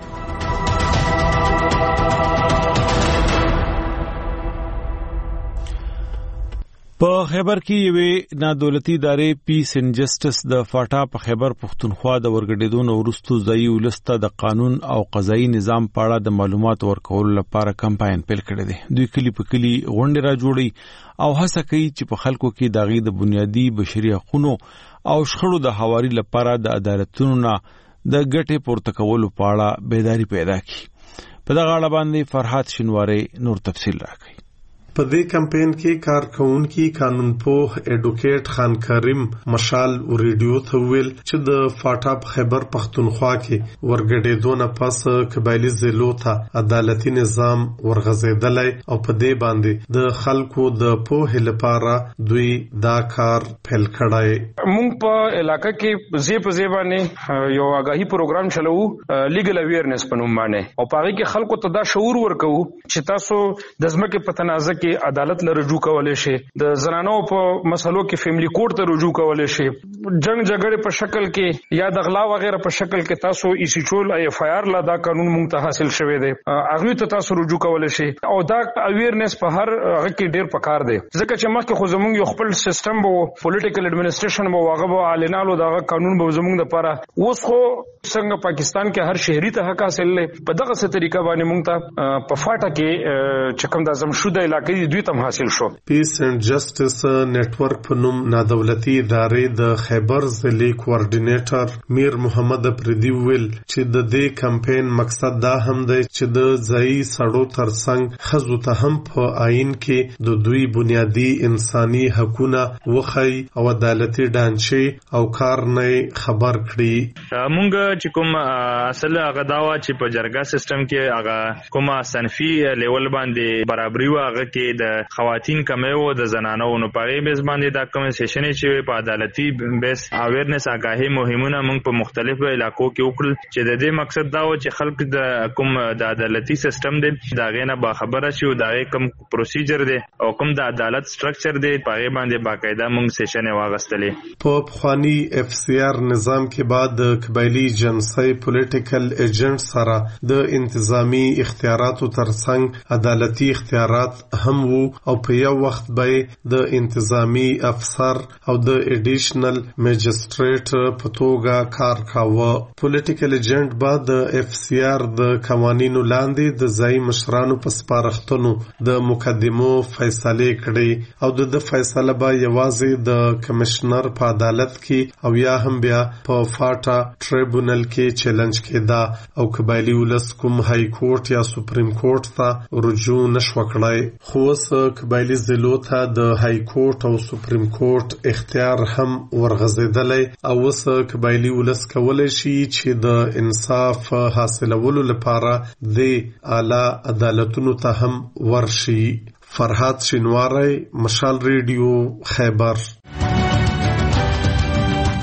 په خیبر کې یوې نادولتي ادارې پیس اینڈ جسټس د فاټا په خیبر پښتونخوا د ورګډېدو نو وروسته ځایي ولسته د قانون او قضایي نظام په اړه د معلومات ورکولو لپاره کمپاین پیل کړی دی. دوی کلی په کلی غونډې را جوړي او هڅه کوي چې په خلکو کې د غي د بنیادی بشري حقوقو او شخړو د حواري لپاره د عدالتونو نه د ګټې پورته کولو په اړه بیداری پیدا کړي. په دغه اړه باندې فرحات شینواری نور تفصیل راکړي. په دې کمپاین کې کارکونکي قانونپوه ایډوکیټ خان کریم مشال ریډیو ته ویل چې د فاټا په خیبر پښتونخوا کې ورګډېدو نه پس قبایلی ضلعو ته عدالتي نظام ورغځېدلی او په دې باندې د خلکو د پوهې لپاره دوی دا کار پیل کړی. موږ په علاقې کې زی په زی باندې یو آگاهی پروګرام چلو لیګل اویرنس په نوم باندې او په هغه کې خلکو ته دا شعور ورکو چې تاسو د ځمکې په تنازع کې عدالت له رجوع کولای شي، د زنانو په مسلو کې فیملی کورټ ته رجوع کولای شي، جنگ جګړې په شکل کې یا د غلا وغیرہ په شکل کې تاسو ایسی چول ای اف آی آر لا دا قانون مونږ ته حاصل شوی دی هغه ته تاسو رجوع کولای شي او دا اویرنس په هر هغه کې ډیر پکار دی ځکه چې مخکې خو زمونږ یو خپل سیستم وو پولیټیکل اډمنسټریشن وو هغه وو علینالو دا قانون به زمونږ لپاره اوس خو څنګه پاکستان کې هر شهري ته حق حاصل لې په دغه څه طریقه باندې مونږ ته په فاټا کې چې کوم د زمشوده علاقې دوی ته حاصل شو. پیس اینڈ جسټس نتورک په نوم نادولتي ادارې د خیبر ضلع کوارډینیټر میر محمد پردی ویل چې د دې کمپاین مقصد دا هم دی چې د ځای سړو ترڅنګ خزو ته هم په آئین کې د دوی بنیادی انساني حقوقونه وخی او عدالتي ډانچې او کار نه خبر کړي. مونږ چې کوم اصل هغه داوا چې په جرګه سیستم کې هغه کومه صنفي لیول باندې برابرۍ و هغه کې د خواتین کمیو د زنانو نو پاره بیس باندې دا کوم سیشن چې په عدالتي بیس اویرنس آگاهی مهمونه موږ په مختلفو علاقو کې وکړل چې د دې مقصد دا و چې خلک د کوم د عدالتي سیستم دی دا غینه با خبره شي او دا کوم پروسیجر دی او کوم د عدالت سټرکچر دی پاره باندې باقاعده موږ سیشن واغستلې. په خواني اف سی آر نظام کې بعد د قبایلی جنسي پولیټیکل ایجنټ سره د انتظامی اختیاراتو ترڅنګ عدالتي اختیارات هم وو او په یو وخت به د انتظامی افسر او د ایډیشنل میجستریټ په توګه کار کاوه. پولیټیکل ایجنټ بعد د اف سی آر د قوانینو لاندې د ځای مشرانو په سپارښتنو د مقدمو فیصله کړې او د فیصله به یوازې د کمشنر په عدالت کې او یا هم بیا په فاټا ټریبونل کې چیلنج کېده او قبایلی ولس کوم های کورټ یا سپریم کورټ ته رجوع نشو کړای. خو اوس قبایلی ضلعو ته د های کورټ او سپریم کورټ اختیار هم ورغځېدلی او اوس قبایلی ولس کولی شي چې د انصاف حاصلولو لپاره د اعلی عدالتونو ته هم ورشي. فرحات شینواری، مشال ریډیو، خیبر.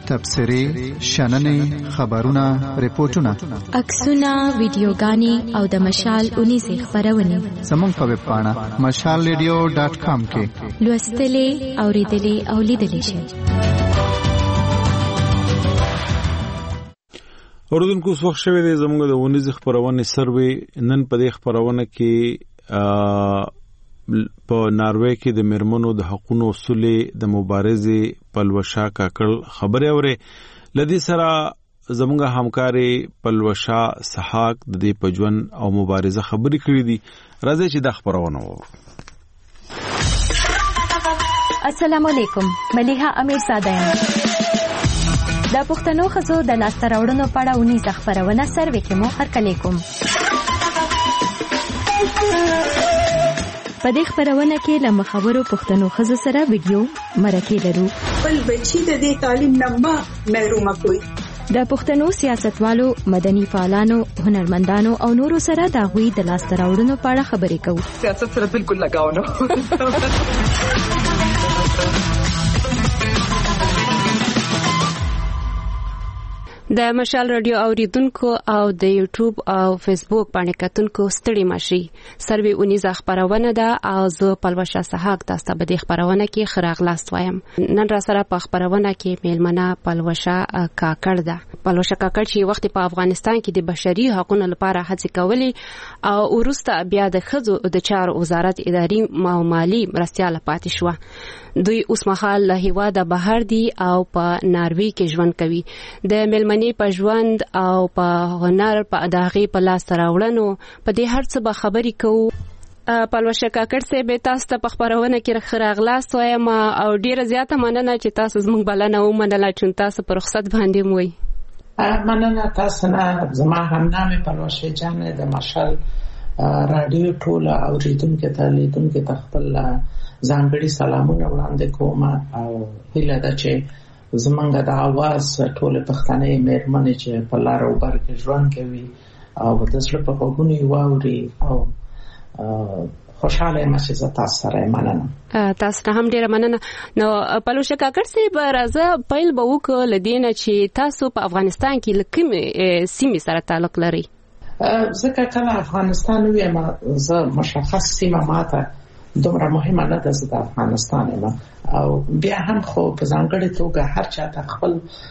تبصرې شننې خبرونه ریپورتونه عکسونه ویډیوګانې او د مشال اونیزې خبرونه زموږ په ویب پاڼه مشال ریډیو ډاټ کام کې لوستلې اوریدلې او لیدلې شئ. اوردونکو وخت شوی دی زموږ د اونیزې خبرونه سروې. نن په دې خبرونه کې په ناروې کې د میرمنو د حقوقو اصولي د مبارزې پلوشا کاکړ خبره اوره لدی سره زموږ همکاري پلوشا سحاق د دې پجون او مبارزه خبرې کړې دي. راځي چې د خبرونه وو. السلام علیکم، ملیحه امیر ساده یم. د پښتنو ښځو د لاسته راوړنو په اړه اونیزه خبرونه سروې کې مو هرکلی کوم. په دې خبرونه کې له مخورو پښتنو ښځو سره ویډیو مرکې لرو. بل بچی د دې تعلیم نه محروم کوي. د پښتنو سیاستوالو، مدني فعالانو، هنرمندانو او نورو سره د هغوی د لاسته راوړنو په اړه خبرې کوو. سیاست سره بالکل لګاو نه. د مشال رادیو اوریدونکو او د یوټیوب او فیسبوک باندې کتونکو ستړي مشي. سروي اونیزه خبرونه ده او زه پلوشا سحاق تاسو ته به خبرونه کې خراغلاست وایم. نن را سره په خبرونه کې میلمنه پلوشا کاکړ ده. پلوشا کاکړ چې وخت په افغانستان کې د بشري حقوقو لپاره هڅې کولې او ورسته بیا د ښځو د چارو وزارت اداري او مالی مرستياله پاتې شو. دوی اوس مهال له هیواده بهر دي او په ناروې کې ژوند کوي. د میلمنې په ژوند او په هنر په اداغي په لاس راوړنو په دې هر څه به خبرې کوو. پلوشا کاکړ صاحب تاسو ته په خبرونه کې راغلاست وایم او ډیره زیاته مننه چې تاسو زموږ بلنه ومنله چې تاسو په رخصت باندې موي. مننه تاسو نه. زما همنامه پلوشا جان د مشال رادیو ټول اوریدونکو ته لیدونکو ته خپل ځانګړي سلامونه وړاندې کوم او هیله ده چې زمونږ د اواز ټول پښتنې مېرمنې چې په لار او بر کې ژوند کوي او د زړه په غوږونو واوري او خوشاله یم چې تاسو سره مننه. تاسو ته هم ډیره مننه. نو پلوشا کاکړ صاحب راځه پیل به وکړو لدینه چې تاسو په افغانستان کې لکه سیمې سره تعلق لري. ځکه کله افغانستان ویم زه مشخص سیمه ماته دومره مهمه نه ده. زه د افغانستان یم او بیا هم خو په ځانګړې توګه هر چا ته خپل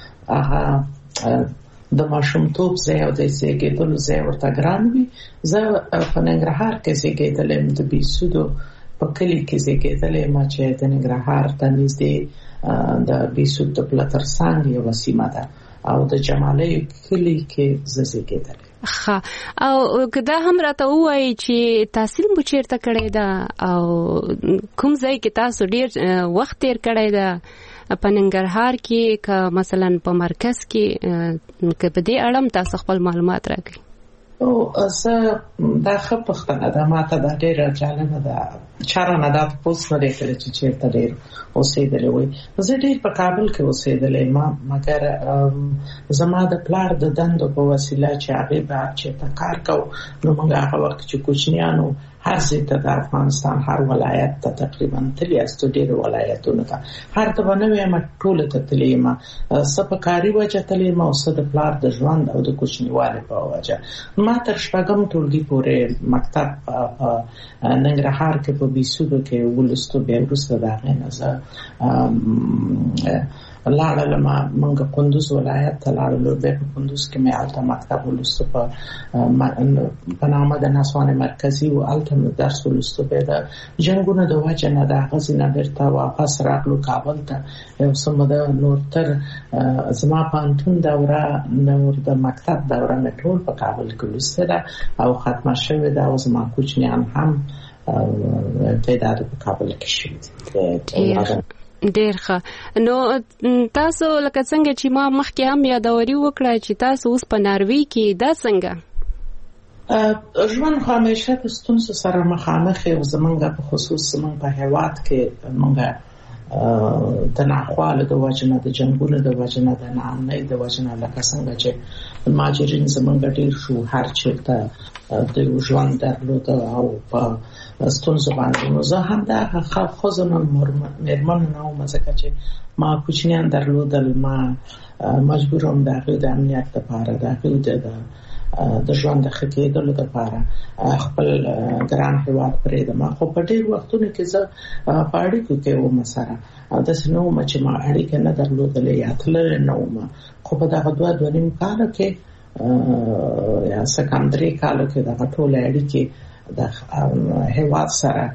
د ماشومتوب ځای او د زیږېدلو ځای ورته ګران وي. زه په ننګرهار کې زیږېدلې یم، د بیسودو په کلي کې زیږېدلې یم چې د ننګرهار ته نږدې د بیسود د پله تر څنګ یوه سیمه ده او د جمالیو کلي کې زه زیږېدلې. ښه، او کدا هم راته وایي چې تحصیل مو چیرته کړی ده او کوم ځای کې تاسو ډیر وخت تیر کړی ده؟ په ننګرهار کې که مثلا په مرکز کې که په دې اړه تاسو خپل معلومات راکړئ. او زه دا ښه پوښتنه ده، ماته دا ډېره جالبه ده. چا رانه دا تپوس نه دی کړی چې چېرته ډېر اوسېدلی وی. زه ډېر په کابل کې اوسېدلی یم، مګر زما د پلار د دندو په وسیله چې هغې به چېرته کار کوو نو موږ هغه وخت چې کوچنیانو هر ځای ته د افغانستان هر ولایت ته تقریبا تللی یاستو، ډېرو ولایتونو ته. هر ته به نه ویم ټولو ته تللی یم، څه په کاري وجه تللی یم او څه د پلار د ژوند او د کوچنیوالي په وجه. ما تر شپږم ټولګي پورې مکتب په ننګرهار کې په بیسودو کې ولوستو، بیا وروسته د هغې نه زه لاړلم موږ کندوز ولایت ته لاړلو. بیا په کندوز کې مې هلته مکتب ولوستو په په نامه د نسوان مرکزي و، هلته مې درس ولوستو. بیا د جنګونو د وجې نه د هغه ځای نه بېرته واپس راغلو کابل ته. یو څه موده نور تر زما پوهنتون دوره نور د مکتب دوره مې ټول په کابل کې لوستې ده او ختمه شوې ده او زما کوچنیان هم تعداد په کابل کې شوي دي. ډیر ښه. نو تاسو لکه څنګه چې ما مخکې هم یادوري وکړه چې تاسو اوس په ناروې کې دا څنګه ژوند همیشه د ستونزو سره مخامخ یو. زمونږ په خصوص زمونږ په هیواد کې مونږ د ناخواله د وجنه د جنگونو د وجنه د ناامنۍ د وجنه لکه څنګه چې ماجرین زمونږ ډیر شو هر چیرته د ژوند درلود او په ستونزو باندې نو زه هم دا خوځنه مرمن نه وم ځکه چې ما کوچنیان درلودل ما مجبوروم د هغوی د امنیت لپاره د هغوی د د ژوند د ښه کېدلو لپاره خپل ګران هېواد پرېږدم خو په ډېر وختونو کې زه په اړیکو کې وم سره داسې نه وم چې ما اړیکې نه درلودلې یا تللې نه وم خو په دغه دوه دوه نیم کاله کې یا څه کم درې کالو کې دغه ټولې اړیکې د هېواد سره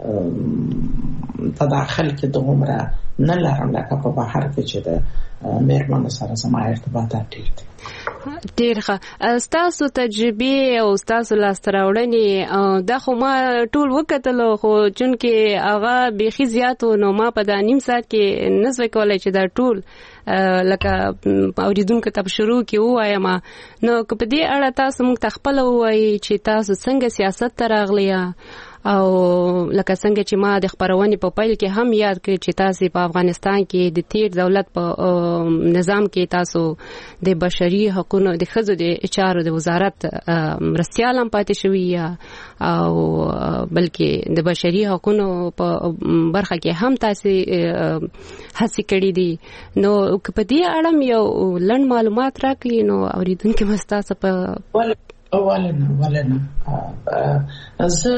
په داخل کې دومره نه لرم لکه په بهر کې چې د مېرمنو سره زما ارتباطات ډېر دي. ډېر ښه. ستاسو تجربې او ستاسو لاسته راوړنې دا خو ما ټول وکتلو خو چونکې هغه بیخي زیات و نو ما په دا نیم ساعت کې نه شوی کولی چې دا ټول لکه اوریدونکو ته په شروع کې ووایم. نو که په دې اړه تاسو موږ ته خپله ووایي چې تاسو څنګه سیاست ته راغلی او لکه څنګه چې ما د خبرونې په پیل کې هم یاد کړ چې تاسو په افغانستان کې د تیر دولت په نظام کې تاسو د بشري حقوقو د ښځو د چارو د وزارت مرستیال هم پاتې شوي او بلکې د بشري حقوقو په برخه کې هم تاسو هڅې کړې دي. نو په دې اړه یو لنډ معلومات راکړئ نو اوریدونکو مو تاسو په ولنه ولنه زه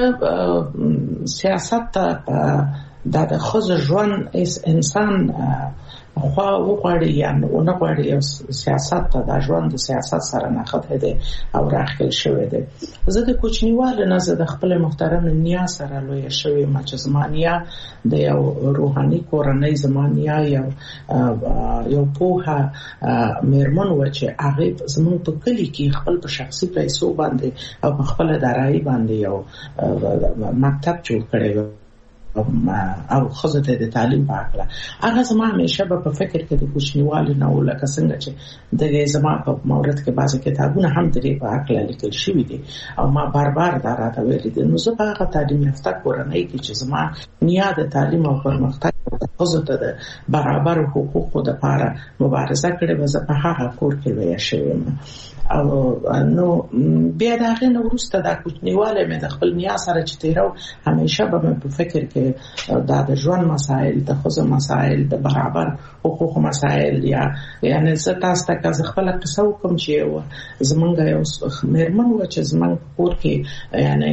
سیاست ته د ښځو ژوند انسان خو وغواړي یا نه غواړي یو سیاست ته د ژوند د سیاست سره نښتی دی او راخیل شوی دی. زه د کوچنیوالي نه زه د خپل محترم نیا سره لویه شوې یم چې زما نیا د یو روحاني کورنۍ زما نیا یو یو پوهه مېرمن وه چې هغې زموږ په کلي کې خپل په شخصي پیسو باندې او په خپله دارایي باندې یو مکتب جوړ کړی و او ښځو ته د تعلیم په هکله هغه زما همیشه به په فکر کې د کوچنیوالي نه و لکه څنګه چې دغې زما په مورد کې بعضې کتابونه هم د دې په هکله لیکل شوي دي او ما بار بار دا راته ویلي دي. نو زه په هغه تعلیم یافته کورنۍ کې چې زما نیا د تعلیم او پرمختګ ښځو ته د برابر حقوقو دپاره مبارزه کړې وه زه په هغه کور کې لویه شوې یم او نو بیا د هغې نه وروسته دا کوچنیوالی مې د خپل نیا سره چې تېرو همیشه به مې په فکر کې دا د ژوند مسایل د ښځو مسایل د برابر حقوقو مسایل یا یعنې زه تاسو ته که زه خپله قصه وکړم چې یو زمونږ یو مېرمن وه چې زمونږ په کور کې یعنې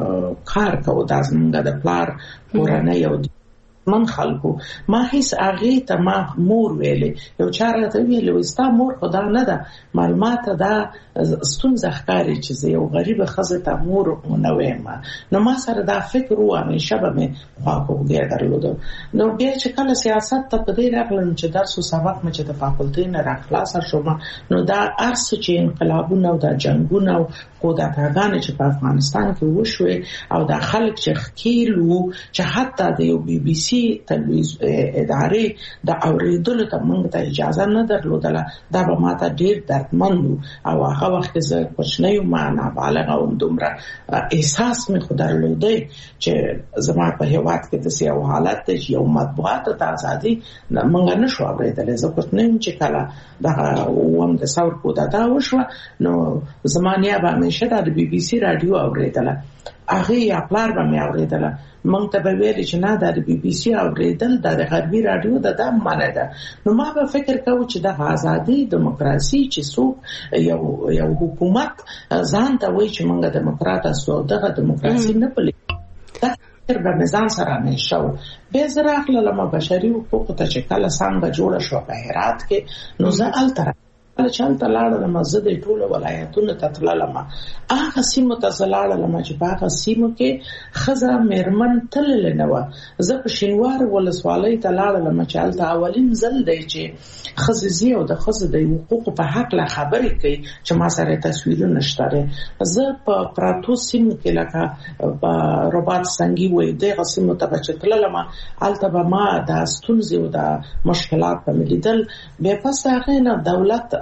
کار کوو دا زمونږ د پلار کورنۍ او من خلکو ما هیڅ هغې ته ما مور ویلې یو چا راته ویلې وایي ستا مور خو دا نه ده معلوماته دا ستونزه ښکاري چې زه یو غریبه ښځې ته مور ونه ویم. نو ما سره دا فکر و همیشه به مې خواخوږدی درلوده. نو بیا چې کله سیاست ته په دې راغلم چې درس و سبق مې چې د فاکولتۍ نه راخلاصه شوم نو دا هر څه چې انقلابونه او دا جنګونه او کودتاګانې چې په افغانستان کې وشوې او دا خلک چې ښکیل وو چې حتی د یو بي بي سي تلویز ادارې د اورېدلو ته موږ ته اجازه نه درلودله دا به ما ته ډېر دردمند و او هغه وخت کې زه کوچنۍ وم نابالغه وم دومره احساس مې خو درلودی چې زما په هېواد کې داسې یو حالت دی چې یو مطبوعاتو ته ازادي موږ نه شو اورېدلی. زه کوچنۍ وم چې کله دغه اووم د ثور کودتا وشوه نو زما نیا به همیشه دا د بي بي سي راډیو اورېدله هغې یا پلار به مې اورېدله موږ ته به ویلې چې نه دا د بي بي سي اورېدل دا د غربي راډیو د دا منع ده. نو ما به فکر کوو چې دغه ازادي دیموکراسي چې څوک یو یو حکومت ځان ته وایي چې موږ دیموکرات یو دغه دیموکراسي نه پلي دا فکر به مې ځان سره همیشه و. بیا زه راغلم بشري حقوقو ته چې کله څانګه جوړه شوه په هرات کې نو زه هلته کله چې هلته لاړلم زه د ټولو ولایتونو ته تللم هغه سیمو ته زه لاړلم چې په هغه سیمو کې ښځه مېرمن تللې نه وه. زه په شینوار ولسوالۍ ته لاړلم چې هلته اولین ځل دی چې ښځې ځي او د ښځو د حقوقو په هکله خبرې کوي چې ما سره تصویرونه شته دی. زه په پراتو سیمو کې لکه په رباط سنګي وایي دغه سیمو ته به چې تللم هلته به ما دا ستونزې او دا مشکلات به مې لیدل. بیا پس د هغې نه دولت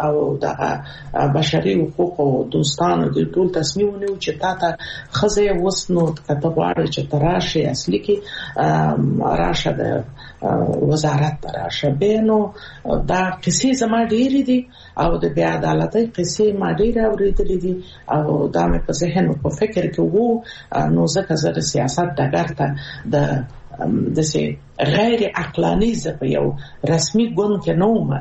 او د بشري حقوقو دوستانو د ټول تصمیم ونیو چې تا ته خزه وسنو کته غواړي چې تراشه اصلي کې راشه د وزارت تراشه بینو دا کیسې زما ډېری دي او د بیا عدالتۍ کیسې ما ډېر اورېدلې دي او دا مې په ذهن او په فکر کې وو نو ځکه زه د سیاست ډګر ته د دسې غیر عقلاني زه په یو رسمي ګوند کې نه وم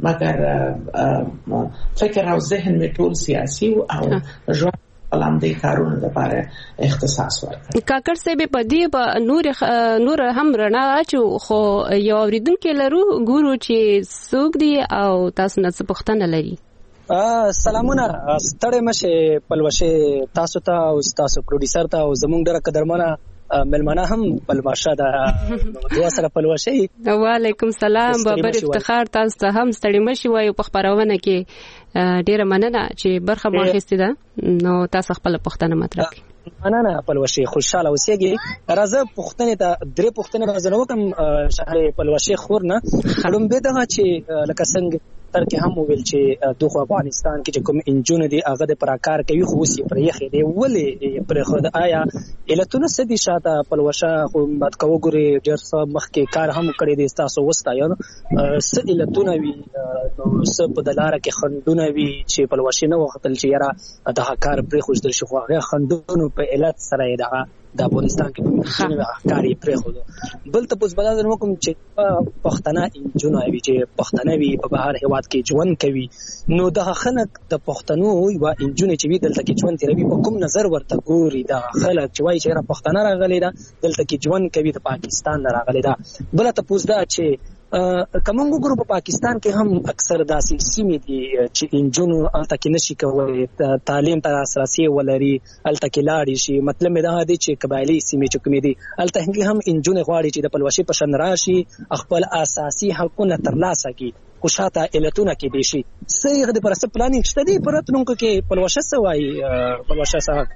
مګر فکر او ذهن مې ټول سیاسي او ژوند لامدې کارونه لپاره اختصاص ورکړ. کاکړ صاحب په دې په نور نور هم رڼا اچو خو یو اوریدونکو لرو ګورو چې څوک دی او تاسو نه څه پوښتنه لري. سلامونه ستړي مشه پلوشه تاسو ته او تاسو پروډوسر ته او زمونږ ډېر قدرمنه ملمانه هم پلوشه ده دوه سره پلوشه. وعلیکم السلام بابر افتخار تاسو ته هم ستړي مشه وایو په خبرونه کې ډیره مننه چې برخه مو اخیستې ده نو تاسو خپل پوښتنه مطرح کړئ. مننه پلوشه خوشاله اوسېږي. راځه پوښتنه ته درې پوښتنه راځنه وکم شهر پلوشه خور نه خړم به دغه چې لکه څنګه تر کې هم ویل چې دغه افغانستان کې چې کوم انجون دي هغه د پراکار کوي خو سي پر یخې دی ولې پر خود آیا الهتونه سدي شاته پلوشه خو بد کو ګوري ډېر څه مخ کې کار هم کړی دي تاسو وستایو س الهتونه وی نو س په دلاره کې خندونه وی چې پلوشه نه وختل چې یاره د کار پر خوش در شو هغه خندونو په علت سره دا د افغانستان کې په کاری پر خود بل ته پوس بدل نو کوم چې پښتنه انجون وی چې پښتنه وی په بهر هواد کې ژوند کوي نو د خلک د پښتنو یو انجون چې وی دلته کې ژوند کوي په کوم نظر ورته ګوري د خلک چې وایي چې را پښتنه راغلي دا دلته کې ژوند کوي د پاکستان راغلي دا بل ته پوس دا چې کومو ګروپ په پاکستان کې هم اکثر داسې سیمې دي چې انجونو الته کې نشي کولای تعلیم ته اساسي ولري الته کې لاړ شي مطلب دا دی چې قبایلی سیمې چې کومې دي الته هم انجون غواړي چې د پلوشي په شان راشي خپل اساسي حقونه ترلاسه کړي خو شاته الهتونه کې دي شي صحیح د پرسته پلانینګ شته دي پرتونکو کې پلوشه سوای پلوشه سره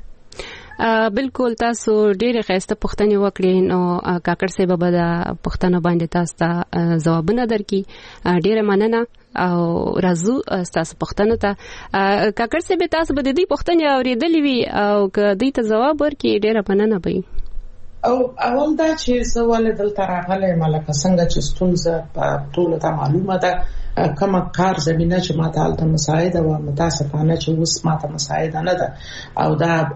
بالکل تاسو ډېر ښایسته پوښتنې وکړې نو کاکړ صاحب به دا پوښتنه باندې تاسو ته ځوابونه درکړي ډېر مننه او راځو تاسو پوښتنه ته کاکړ صاحب تاسو به د دې پوښتنې اورېدلې وي او که دې ته ځواب ورکړي ډېر مننه به او اول دا چې سوال دلته راغلی ملکه څنګه چې ستونزه په ټول ته معلومه ده کومه کار زمينه چې ماته الته مساعده و متاسفانه چې اوس ماته مساعده نه ده او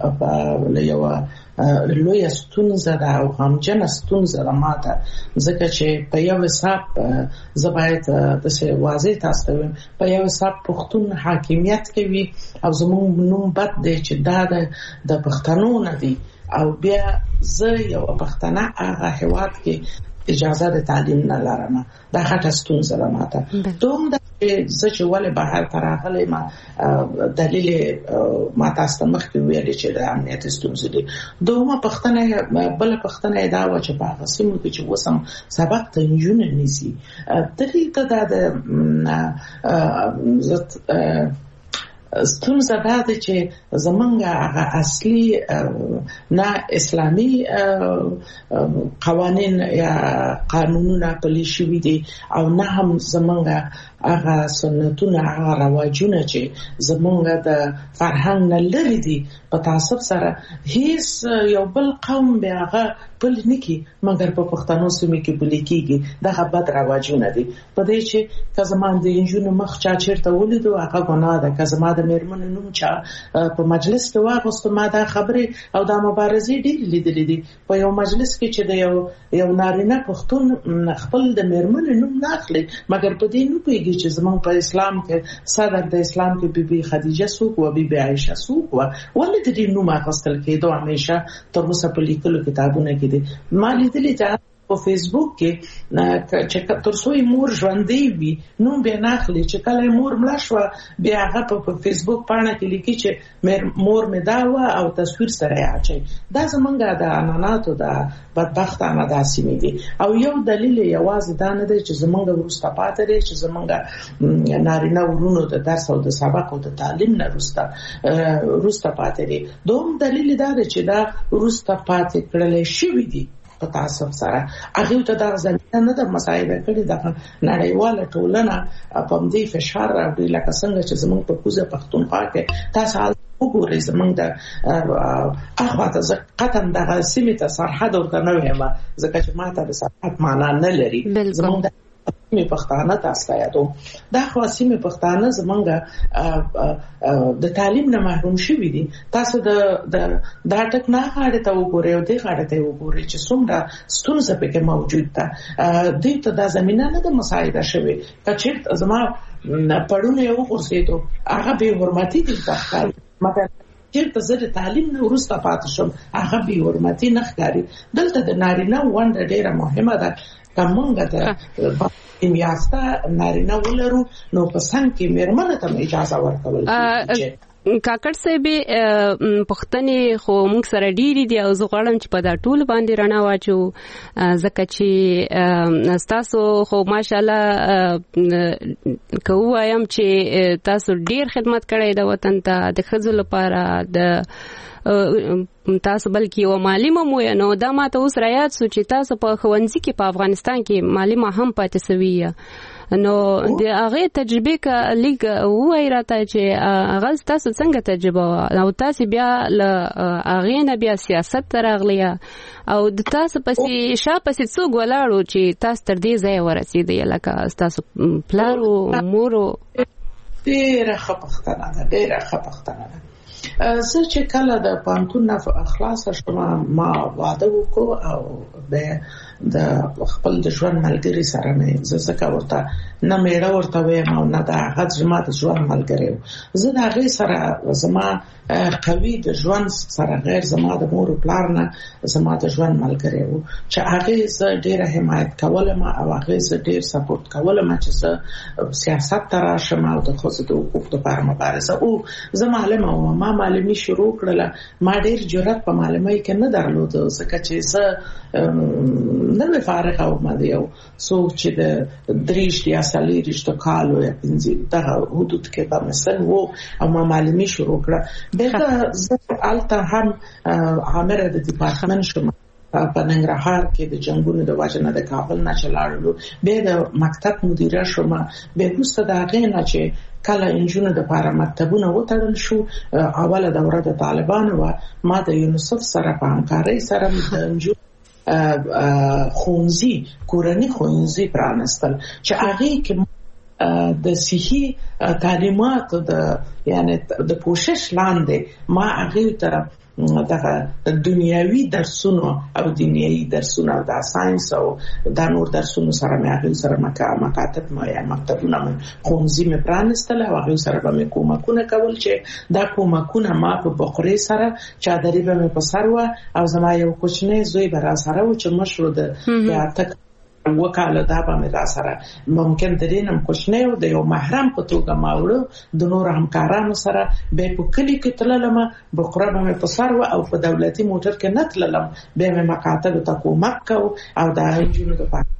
دا یو لوی ستونزه ده او غمجنه ستونزه ده ماته ځکه چې په یو حساب زبایت د څه واضح تاسو په یو حساب پښتون حاکمیت کوي او زموږ نوم بد دی چې دا د پښتنو نه دی او بیا زه یو پښتنه هغه هواد کې اجازه د تعلیم نه لرم دا هټه ستونزه ده ماته دوم د زه چې ولې بهر تراغلې ما دلیل ما تاسو مخکې ویل چې د امنیت ستونزې دي دومره پښتنه بل پښتنه دا و چې په هغه سیمو کې چې وسم سبق ته نجونه نيسي دلیل ته د ستونزه دا ده چې زمونږ هغه اصلي نه اسلامي قوانین یا قانونونه پلي شوي دي او نه هم زمونږ هغه سنتونه هغه رواجونه چې زمونږ د فرهنګ نه لري دي په تاسو سره هیڅ یو بل قوم به هغه پل نکي مګر په پښتنو سیمه کې پلي کیږي دغه بد رواجونه دي په دې چې کزمان د انجونو مخ چا چیرته ولیدو هغه ګناه ده کزما د میرمن نوم چا په مجلس کې واغوست ما دا خبره او دا مبارزې ډېر لیدلې دي په یو مجلس کې چې د یو یو نارینه پښتون خپل د میرمن نوم نه اخلي مګر په دې نو پیږي چې زمونږ په اسلام کې صدر د اسلام کې بیبي خدیجه سوق او بیبي عائشه سوق او ولې د دې نوم اخستل کېدو همیشه تر اوسه په لیکلو کتابونه کې دي ما لیدلې چې په فیسبوک کې چې تر څو مور ژوندۍ وي نو به نه اخلي چې کله مور مړه شو بیا هغه په فیسبوک باندې کې لیکي چې مور مې دا و او تصویر سره یې اچي دا زمونږ د اناناتو د بدبختانه داسې مې دي او یو دلیل یوازې دا نه دی چې زمونږ ورسته پاتې دی چې زمونږ نارینه ورونو د درس او د سبق او د تعلیم نه ورسته ورسته پاتې دي دوم دلیل دا دی چې دا ورسته پاتې کړل شي دي په تاسو سره هغه ته دا ځنه نه د مسایل کړي د نړیواله ټولنه په دې فشار راوړي لکه څنګه چې زموږ په کوزه پښتونخوا کې تاسو وګورئ زموږ د اخواته ز قطن د سیمې ته سرحد ورته نه وایم ځکه چې ماته د سرحد معنا نه لري زموږ د سیمې پښتانه تاسو یادو دا خاصه مې پښتانه زمونږ د تعلیم نه محروم شوي دي تاسو د دا ټک نه غاړه ته وګورئ او د غاړه ته وګورئ چې څومره ستونزه پکې موجود ده دوی ته دا زمينه نه د مساعده شوي چې زما پړونه یو ورسېدو هغه به حرمتي دي تخکار مګر چې زه د تعلیم نه ورسته پاتې شم هغه به حرمتي نه ښکاري دلته د نارینه ونډه ډیره مهمه ده کومه ده میاسته نارینه ولرو نو په څنګه کې مېرمنه ته اجازه ورکول کیږي کاکړ صاحب پښتنې خو موږ سره ډېری دي او زه غواړم چې په دا ټول باندې رڼا واچو ځکه چې تاسو خو ماشاءالله کوم چې تاسو ډېر خدمت کړی د وطن ته د ښځو لپاره د تاسو بلکې یو معلم مو نو دا ماته اوس رايات سو چې تاسو په ښوونځي کې په افغانستان کې معلم هم پاتې سوي نو د هغه تجربه کا لیګ وای راته چې هغه تاسو څنګه تجربه او تاسو بیا ل هغه نه بیا سیاست راغلی او د تاسو پسې شاپسې څوک ولاړو چې تاسو تر دې ځای ورسېدې لکه تاسو پلارو مورو ډېر خپختنه ډېر خپختنه زه چې کله د پانتون نه اخلاص شوم ما واده وکړ او د د خپل د ژوند ملګری سره مې زکه ورته نه میړه ورته وایم او نه دا غږ زما د ژوند ملګری زه دا غي سره زما قوي د ژوند سره غیر زما د مور او پلار نه زما د ژوند ملګری وو چې هغه زه ډیره حمایت کولم او هغه زه ډیر سپورټ کولم چې زه سیاست ته راشم او د خصوصي د حقوقو لپاره مبارزه او زه معلم او ما معلمي شروع کړله ما ډیر جرأت په معلمۍ کې نه درلود ځکه چې زه نه فارغ او ما دی او څوک چې د دریش یا سلیریش د کالو یا پنځه دغه حدود کې به مثلا وو او ما معلمي شروع کړه دغه زه الته هم عامره د ډپارټمنټ شوم په ننګرهار کې د جنگونو د واجنه د کابل نه چلاړو به د مکتب مدیره شوم به وروسته د هغه نه چې کله انجونو د لپاره مکتبونه وټړل شو اوله دوره د طالبانو و ما د یونیسف سره په همکارۍ سره د انجو خونزي کورنۍ خونزي پرانستل چې هغه کې د صحي تعلیمات د یعنی د پوښښ لاندې ما هغه تر دغه دنیوي درسونه او دنیوي درسونه د ساينس او د نور درسونو سره مې هغه سره مکاتب ما یا مکتبونه خونزي مې پرانستل او هغه سره به مې کومکونه کول چې دا کومکونه ما په بقرې سره چادرې به مې په سر و او زما یو کوچنی زوی به را سره و چې مشرو د یا تک وکاله دا به مې را سره ممکن درینم کوچنی او د یو محرم په توګه ماوړو د نور همکارانو سره به په کلی کې تللم بقره به مې په سر و او په دولتي موټر کې نه تللم به مې مکاتب ته کومک کو او دا جنونو د پاره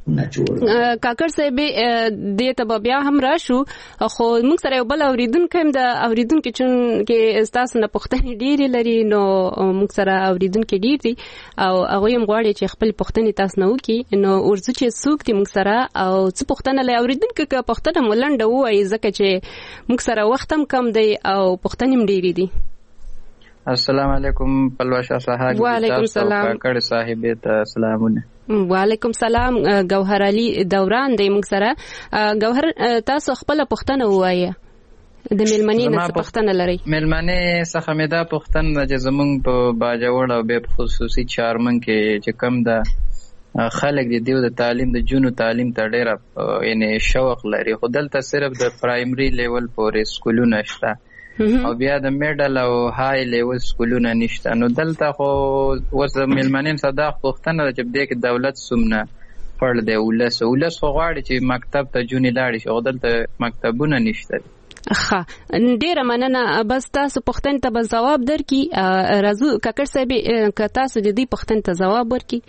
کاکړ صاحب دې ته بیا هم راشو خو موږ سره یو بل اوریدونکو هم د اوریدونکو چې تاسو نه پوښتنې ډېرې لري نو موږ سره اوریدونکو ډېر دي او هغه هم غواړي چې خپل پوښتنې تاسو نه وکړي نو ورځو چې څوک دي موږ سره او څه پوښتنه لري اوریدونکو که پوښتنه مولنده وایي ځکه چې موږ سره وخت هم کم دی او پوښتنې هم ډېرې دي السلام علیکم پلوشا صاحب وعلیکم السلام کاکړ صاحب ته سلامونه وعلیکم سلام گوهر علي دوران دی موږ سره گوهر تاسو خپل پوښتنه وایي د ملمنې نه پوښتنه لري ملمنې څخه مې دا پوښتنه چې زمونږ په باجوړ او به خصوصي چارمن کې چې کم ده خلک د دیو د تعلیم د جنو تعلیم ته ډېر یعنی شوق لري خو دلته صرف د پرایمري لیول پورې سکولونه شته او بیا د میډل او های لیول سکولونه نشته نو دلته خو وس ملمنین صدا پوښتنه چې بده کې دولت سمنه پړ دی ولس ولس خو غواړي چې مکتب ته جونی لاړ شي او دلته مکتبونه نشته ښه ډیره مننه بس تاسو پوښتنې ته به ځواب درکړي راځو کاکړ صاحب که تاسو د دې پوښتنې ته ځواب ورکړي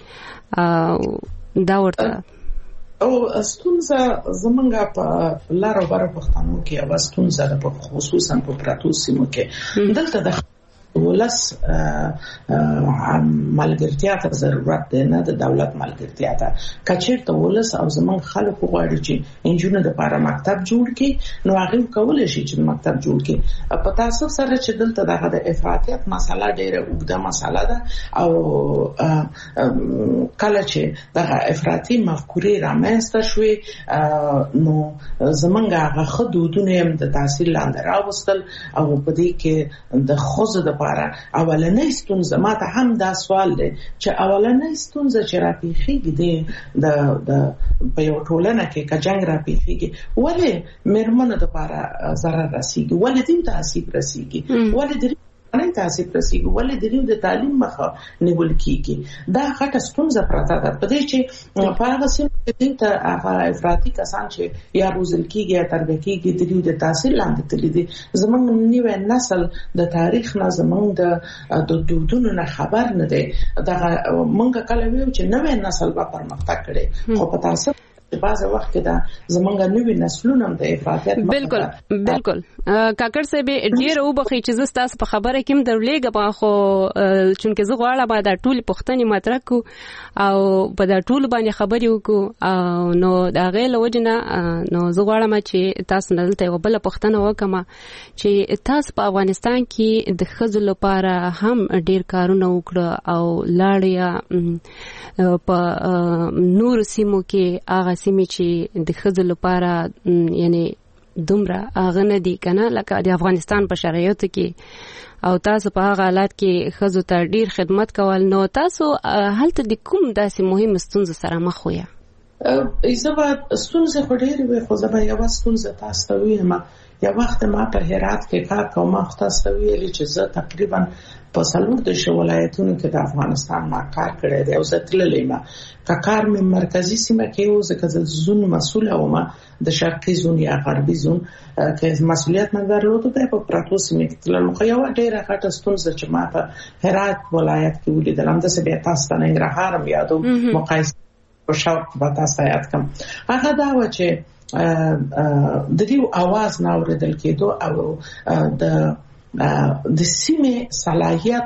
دا ورته او ستونزه زمونږه په لارو بارو پښتنو کې او ستونزه په خصوصا په پراتو سیمو کې دلته د ولس ملګرتیا ته ضرورت دی نه د دولت ملګرتیا ته. کچېرته ولس او زمونږ خلک غواړي چې انجونو د لپاره مکتب جوړ کړي نو هغه کولای شي چې مکتب جوړ کړي. په تاسو سره چې دلته دغه د افراطیت مسله ډېره اوږده مسله ده او کله چې دغه افراطي مفکورې رامنځته شوې نو زمونږ هغه حدودونه هم د تحصیل لاندې راوستل او په دې کې د خوځ د لپاره اولنۍ ستونزه ماته هم دا سوال دی چې اولنۍ ستونزه چې راپېښېږي د د په یو ټولنه کې که جنګ راپېښېږي ولې مېرمنو د لپاره ضرر رسېږي ولې دوی ته آسیب رسېږي ولې د نه تاسو پرسیږي ولې د دې د تعلیم مخه نیول کیږي. دا غټه ستونزه پراته ده په دې چې په هغه سیمه کې ته هغه افراطي کسان چې یا روزل کیږي یا تربیه کیږي د دې د تحصیل لاندې تللی دي. زمونږ نوې نسل د تاریخ نه زمونږ د دودونو نه خبر نه دی. دا مونږ کله ویو چې نوې نسل به پرمختګ کړي خو په تاسو بعض وخت کې دا زمونږ نوې نسلونه هم د افراطیت بالکل بالکل کاکړ صاحب ډیر وبخې چې زه تاسو په خبره کې درلېګم خو چونکه زه غواړم دا ټول پښتني مطرح کو او په دا ټول باندې خبرې وکړو نو دا غیله وجنه نو زه غواړم چې تاسو نه دلته بل پښتنه وکم چې تاسو په افغانستان کې د ښځو لپاره هم ډیر کارونه وکړه او لاړیا په نور سیمو کې هغه سیمې چې د ښځو لپاره یعنی دومره هغه نه دي کنه لکه د افغانستان په شرایطو کې او تاسو په هغه حالات کې ښځو ته ډیر خدمت کول نو تاسو هلته د کوم داسې مهم ستونزه سره مخ ویا؟ ایزه به ستونزه خو ډېرې وي خو زه به یوه ستونزه تاسو ته ویم. یو وخت ما په هرات کې کار کوم ما تاسو ته ویلي چې زه تقریبا په څلور دېرش ولایتونو کې د افغانستان ما کار کړی دی او زه تللی یم. که کار مې مرکزي سیمه کې و ځکه زه زون مسؤله وم د شرقي زون یا غربي زون که مسؤلیت مې درلود دی په پراتو سیمه کې تلم. خو یوه ډېره غټه ستونزه چې ما په هرات ولایت کې ولیدل همداسې بیا تاسو ته ننګرهار هم یادوم مقایسه په شوق به تاسو یاد کړم هغه دا وه چې د دې اواز نه اورېدل کېدو او د د سیمې صلاحیت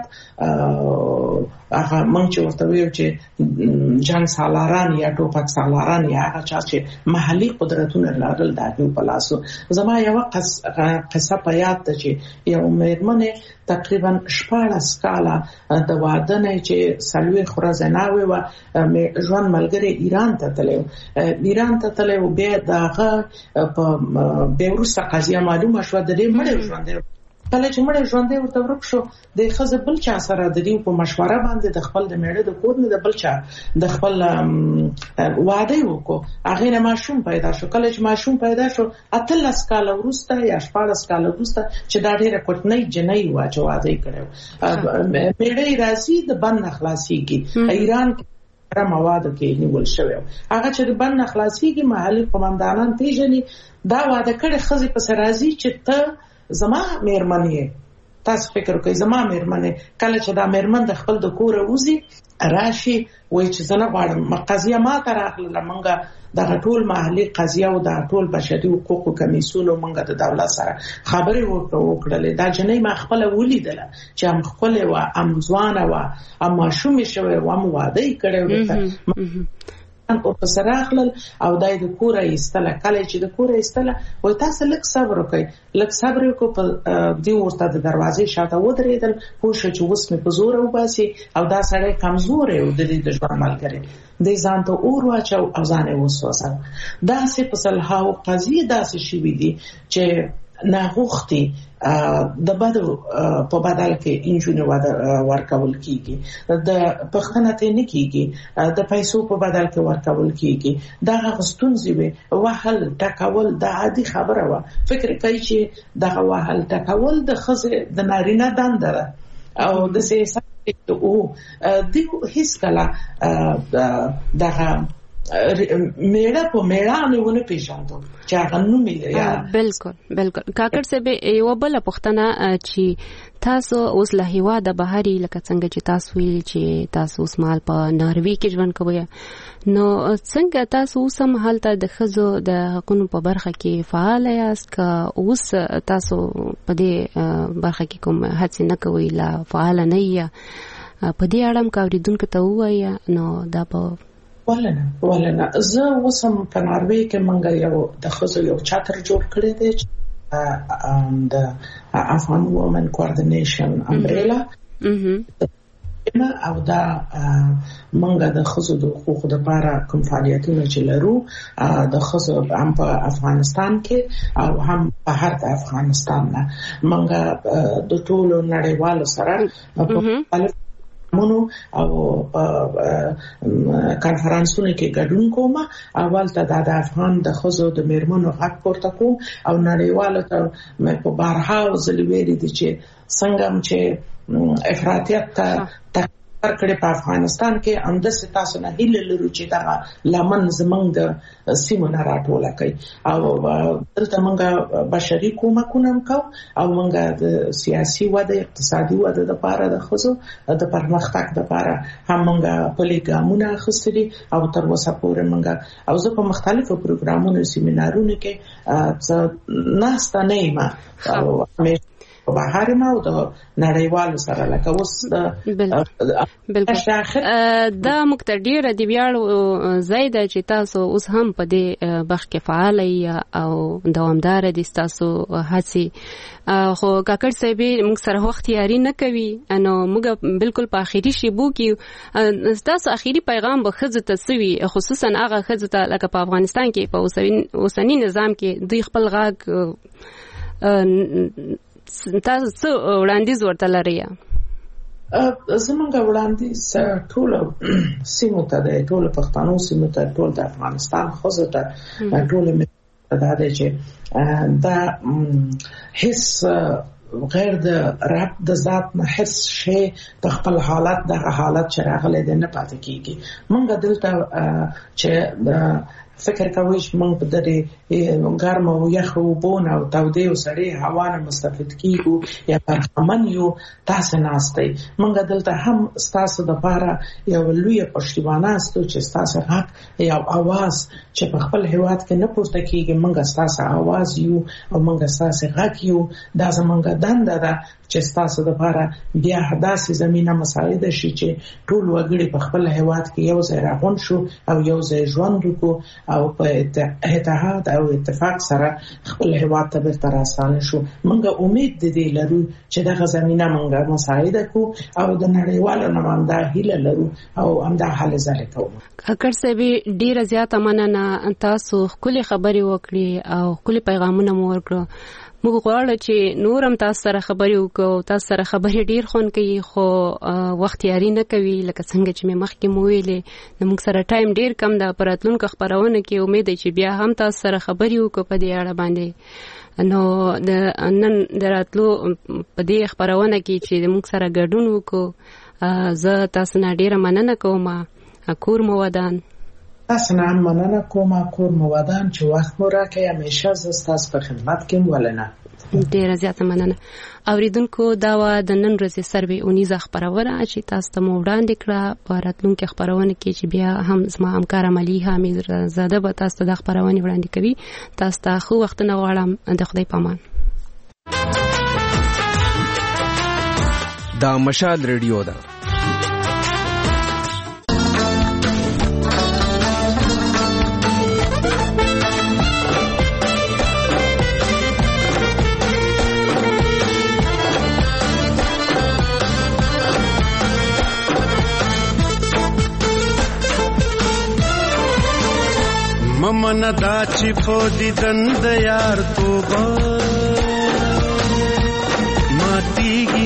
هغه مونږ چې ورته ویو چې جنګ سالاران یا ټوپک سالاران یا هغه چا چې محلي قدرتونه لرل د هغوی په لاسو. زما یوه قصه په یاد ده چې یو مېرمنې تقریبا شپاړس کاله د واده نه چې څلوېښت ورځې ناوې وه ژوند ملګری ایران ته تللی و ایران ته تللی و بیا د هغه په بیا وروسته قضیه معلومه شوه د دې مړی ژوندی کله چې مړی ژوندی ورته ورک شو د ښځې بل چا سره د دې په مشوره باندې د خپل د میړه د کور نه د بل چا د خپل واده یې وکړو هغې نه ماشوم پیدا شو. کله چې ماشوم پیدا شو اتلس کاله وروسته یا شپاړس کاله وروسته چې دا ډېره کوټنۍ جنۍ وه چې واده یې کړی و میړه یې راځي د بند نه خلاصېږي ایران کې موادو کې نیول شوی هغه چې د بند نه خلاصېږي محلي قومندانان پیژني دا واده کړې ښځې پسې راځي چې ته زما مېرمن یې تاسو فکر وکړئ زما مېرمن یې کله چې دا مېرمن د خپل د کوره وځي راشي وایي چې زه نه غواړم قضیه ما ته راغله موږ دغه ټول محلي قضیه او د ټول بشري حقوقو کمیسیون موږ د دولت سره خبرې وکړلې دا جنۍ ما خپله ولیدله چې هم ښکلې وه هم ځوانه وه هم ماشومې شوې وه هم واده یې کړی و او په سره اخلل او دای د کوره ایستله کله چې د کوره ایستله وای تاسو لږ صبر وکړئ لږ صبر وکړو په دې ورته د دروازې شاته ودرېدل پوه شو چې اوس مې په زوره وباسي او دا سړی کمزوری و د دې د ژوند ملګری دی ځان ته اور واچو او ځان یې وسوځاوه. داسې په سلهاو قضیې داسې شوي دي چې ناغوښتي د بدو په بدل کې انجونې ورکول کیږي د پښتنه ته نه کیږي د پیسو په بدل کې ورکول کیږي دا غستونځي وي وهل ټکول د عادي خبره و فکر کوي چې دا وهل ټکول د خزه د نارینه دنده او د سیاست او د هیڅ کله دغه میړه په میړانه ونه پیژاندو چې هغه نوم یې بالکل بالکل کاکړ صاحب یو بل پښتنه چې تاسو اوس له هیواده بهري لکه څنګه چې تاسو ویل چې تاسو اوس مال په ناروی کې ژوند کوئ نو څنګه تاسو اوس هم هلته د ښځو د حقونو په برخه کې فعال یاست که اوس تاسو په دې برخه کې کوم هڅې نه کوئ لا فعال نه یې په دې اړه هم که اورېدونکو ته ووایه نو دا به ولنه ولنه زه اوس هم په ناروی کې موږ یو د ښځو یو چاتر جوړ کړی دی د افغان وومن کوارډینیشن امبریلا او دا موږ د ښځو د حقوقو لپاره کوم فعالیتونه چې لرو د ښځو هم په افغانستان کې او هم بهر د افغانستان نه موږ د ټولو نړیوالو سره مونو او کانفرنسونه کې ګډون کوم اول ته د افغان د ښځو د میرمنو حق پورته کوم او نړیوالو ته مې په بارها ځلې ویلي دي چې څنګه چې افراطیت ته کړي په افغانستان کې اندسه تاسو نه هیله لرو چې دا لمن زمنګ د سیمو نه راټوله کوي او دلته موږ بشري کومکونه کو او موږ د سیاسي وده اقتصادي وده لپاره د ښځو د پرمختګ لپاره هم موږ په لګامونه اخیستلي او تر اوسه پورې موږ او زه په مختلفو پروګرامونو سیمینارونو کې ناسته نه یم او بهر ما او د نړیوالو سره لکه اوس بالکل دا مقتدر دی ویاړ زیاده چې تاسو اوس هم په دې بخ کې فعال او دوامدار دي تاسو هڅه خو کاکړ صاحب موږ سره وخت یاري نه کوي نو موږ بالکل په اخیری شیبو کې تاسو اخیری پیغام به خځه تسوي خصوصا هغه خځه ته لکه په افغانستان کې په اوسنی نظام کې دوی خپل غاګ تاسو وړاندیز ورته لرئ زمونږ وړاندیز ټول سیمو ته د ټول پښتنو سیمو ته ټول د افغانستان ښځو ته ټول دا دی چې دا هیڅ غیر د رب د ذات نه هیڅ شی په خپل حالت دغه حالت چې راغلی دی نه پاتې کیږي مونږ دلته چې فکر کوي چې موږ په دې ګرم او یخ او بون او تودې او سړې هوا نه مستفید کیږو یا برخمن یو تاسو ناستئ موږ دلته هم تاسو د لپاره یو لوی پښتیبانه استو چې تاسو حق یو आवाज چې په خپل هیواد کې نه پورته کیږي موږ تاسو आवाज یو او موږ تاسو حق یو دا زمونږ دنده ده چې تاسو د لپاره بیا داسې زمينه مساعده شي چې ټول وګړي په خپل هیواد کې یو ځای راغون شو او یو ځای ژوند وکړو او په اتحاد او اتفاق سره خپل هیواد ته بیرته راستانه شو موږ امید دې لرو چې دغه زمينه موږ مساعده کو او د نړیوالو نماینده هیله لرو او همدا حل زله کوو کاکړ صاحب ډیر زیاته مننه تاسو خپل خبري وکړي او خپل پیغامونه مو ورکړو موږ غواړو چې نورم تاسو سره خبري وکړو تاسو سره خبري ډیر خون کوي خو وخت یاري نه کوي لکه څنګه چې مې مخکې مو ویلې نو موږ سره ټایم ډیر کم ده پراتلونکو خبرونه کې امید ده چې بیا هم تاسو سره خبري وکړو په دې اړه باندې نو د نن دراتلو په دې خبرونه کې چې موږ سره ګډون وکړو زه تاسو نه ډیر مننه کوم کور مو ودان تاسو نه مننه کوم کور مو ودان چې وخت مو راکړی همیشه زه تاسو په خدمت کې ولنه ډیر زیاته مننه اوریدونکو دا و د نن ورځې سروي اونیزه خبرونه چې تاسو ته مو وړاندې کړه په راتلونکو خبرونه کې چې بیا هم زما همکار مليحه امیر زاده به تاسو ته د خبرونه وړاندې کوي تاسو ته خو وخت نه غواړم د خدای پامان دا مشال ریډیو ده ممن دا چې په دیدن د یار توبه ماتیږي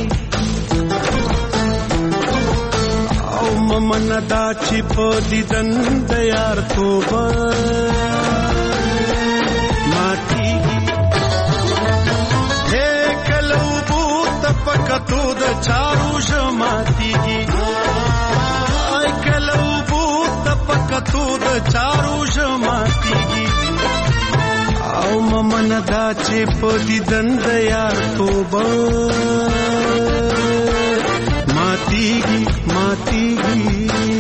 او ممن دا چې په دیدن د یار توبه ماتیږي هې کلو بوت پکتو د چارو شماتیږي آی کلو بوت پکتو د چارو شماتیږي او ممن دا چې په دیدن د یار توبه ماتیږي ماتیږي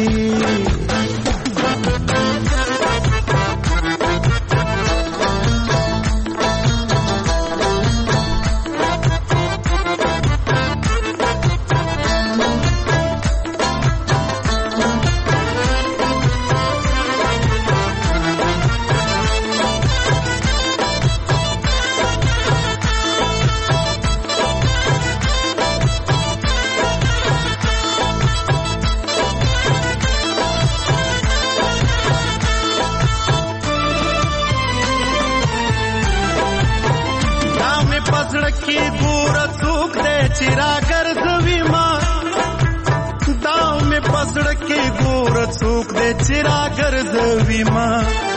پزړکی ګور څوک دې چیرا ګرځوي ما داو می پزړکی ګور څوک دې چیرا ګرځوي ما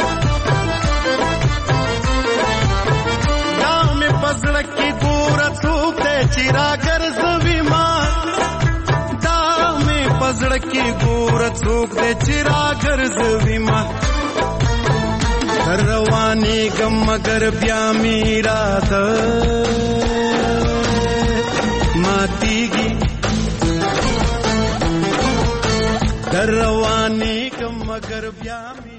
داو می پزړکی ګور څوک دې چیرا ګرځوي ما داو می پزړکی ګور څوک دې چیرا ګرځوي ما رواني غم مگر بیا میرا د ماتیږي رواني غم مگر بیا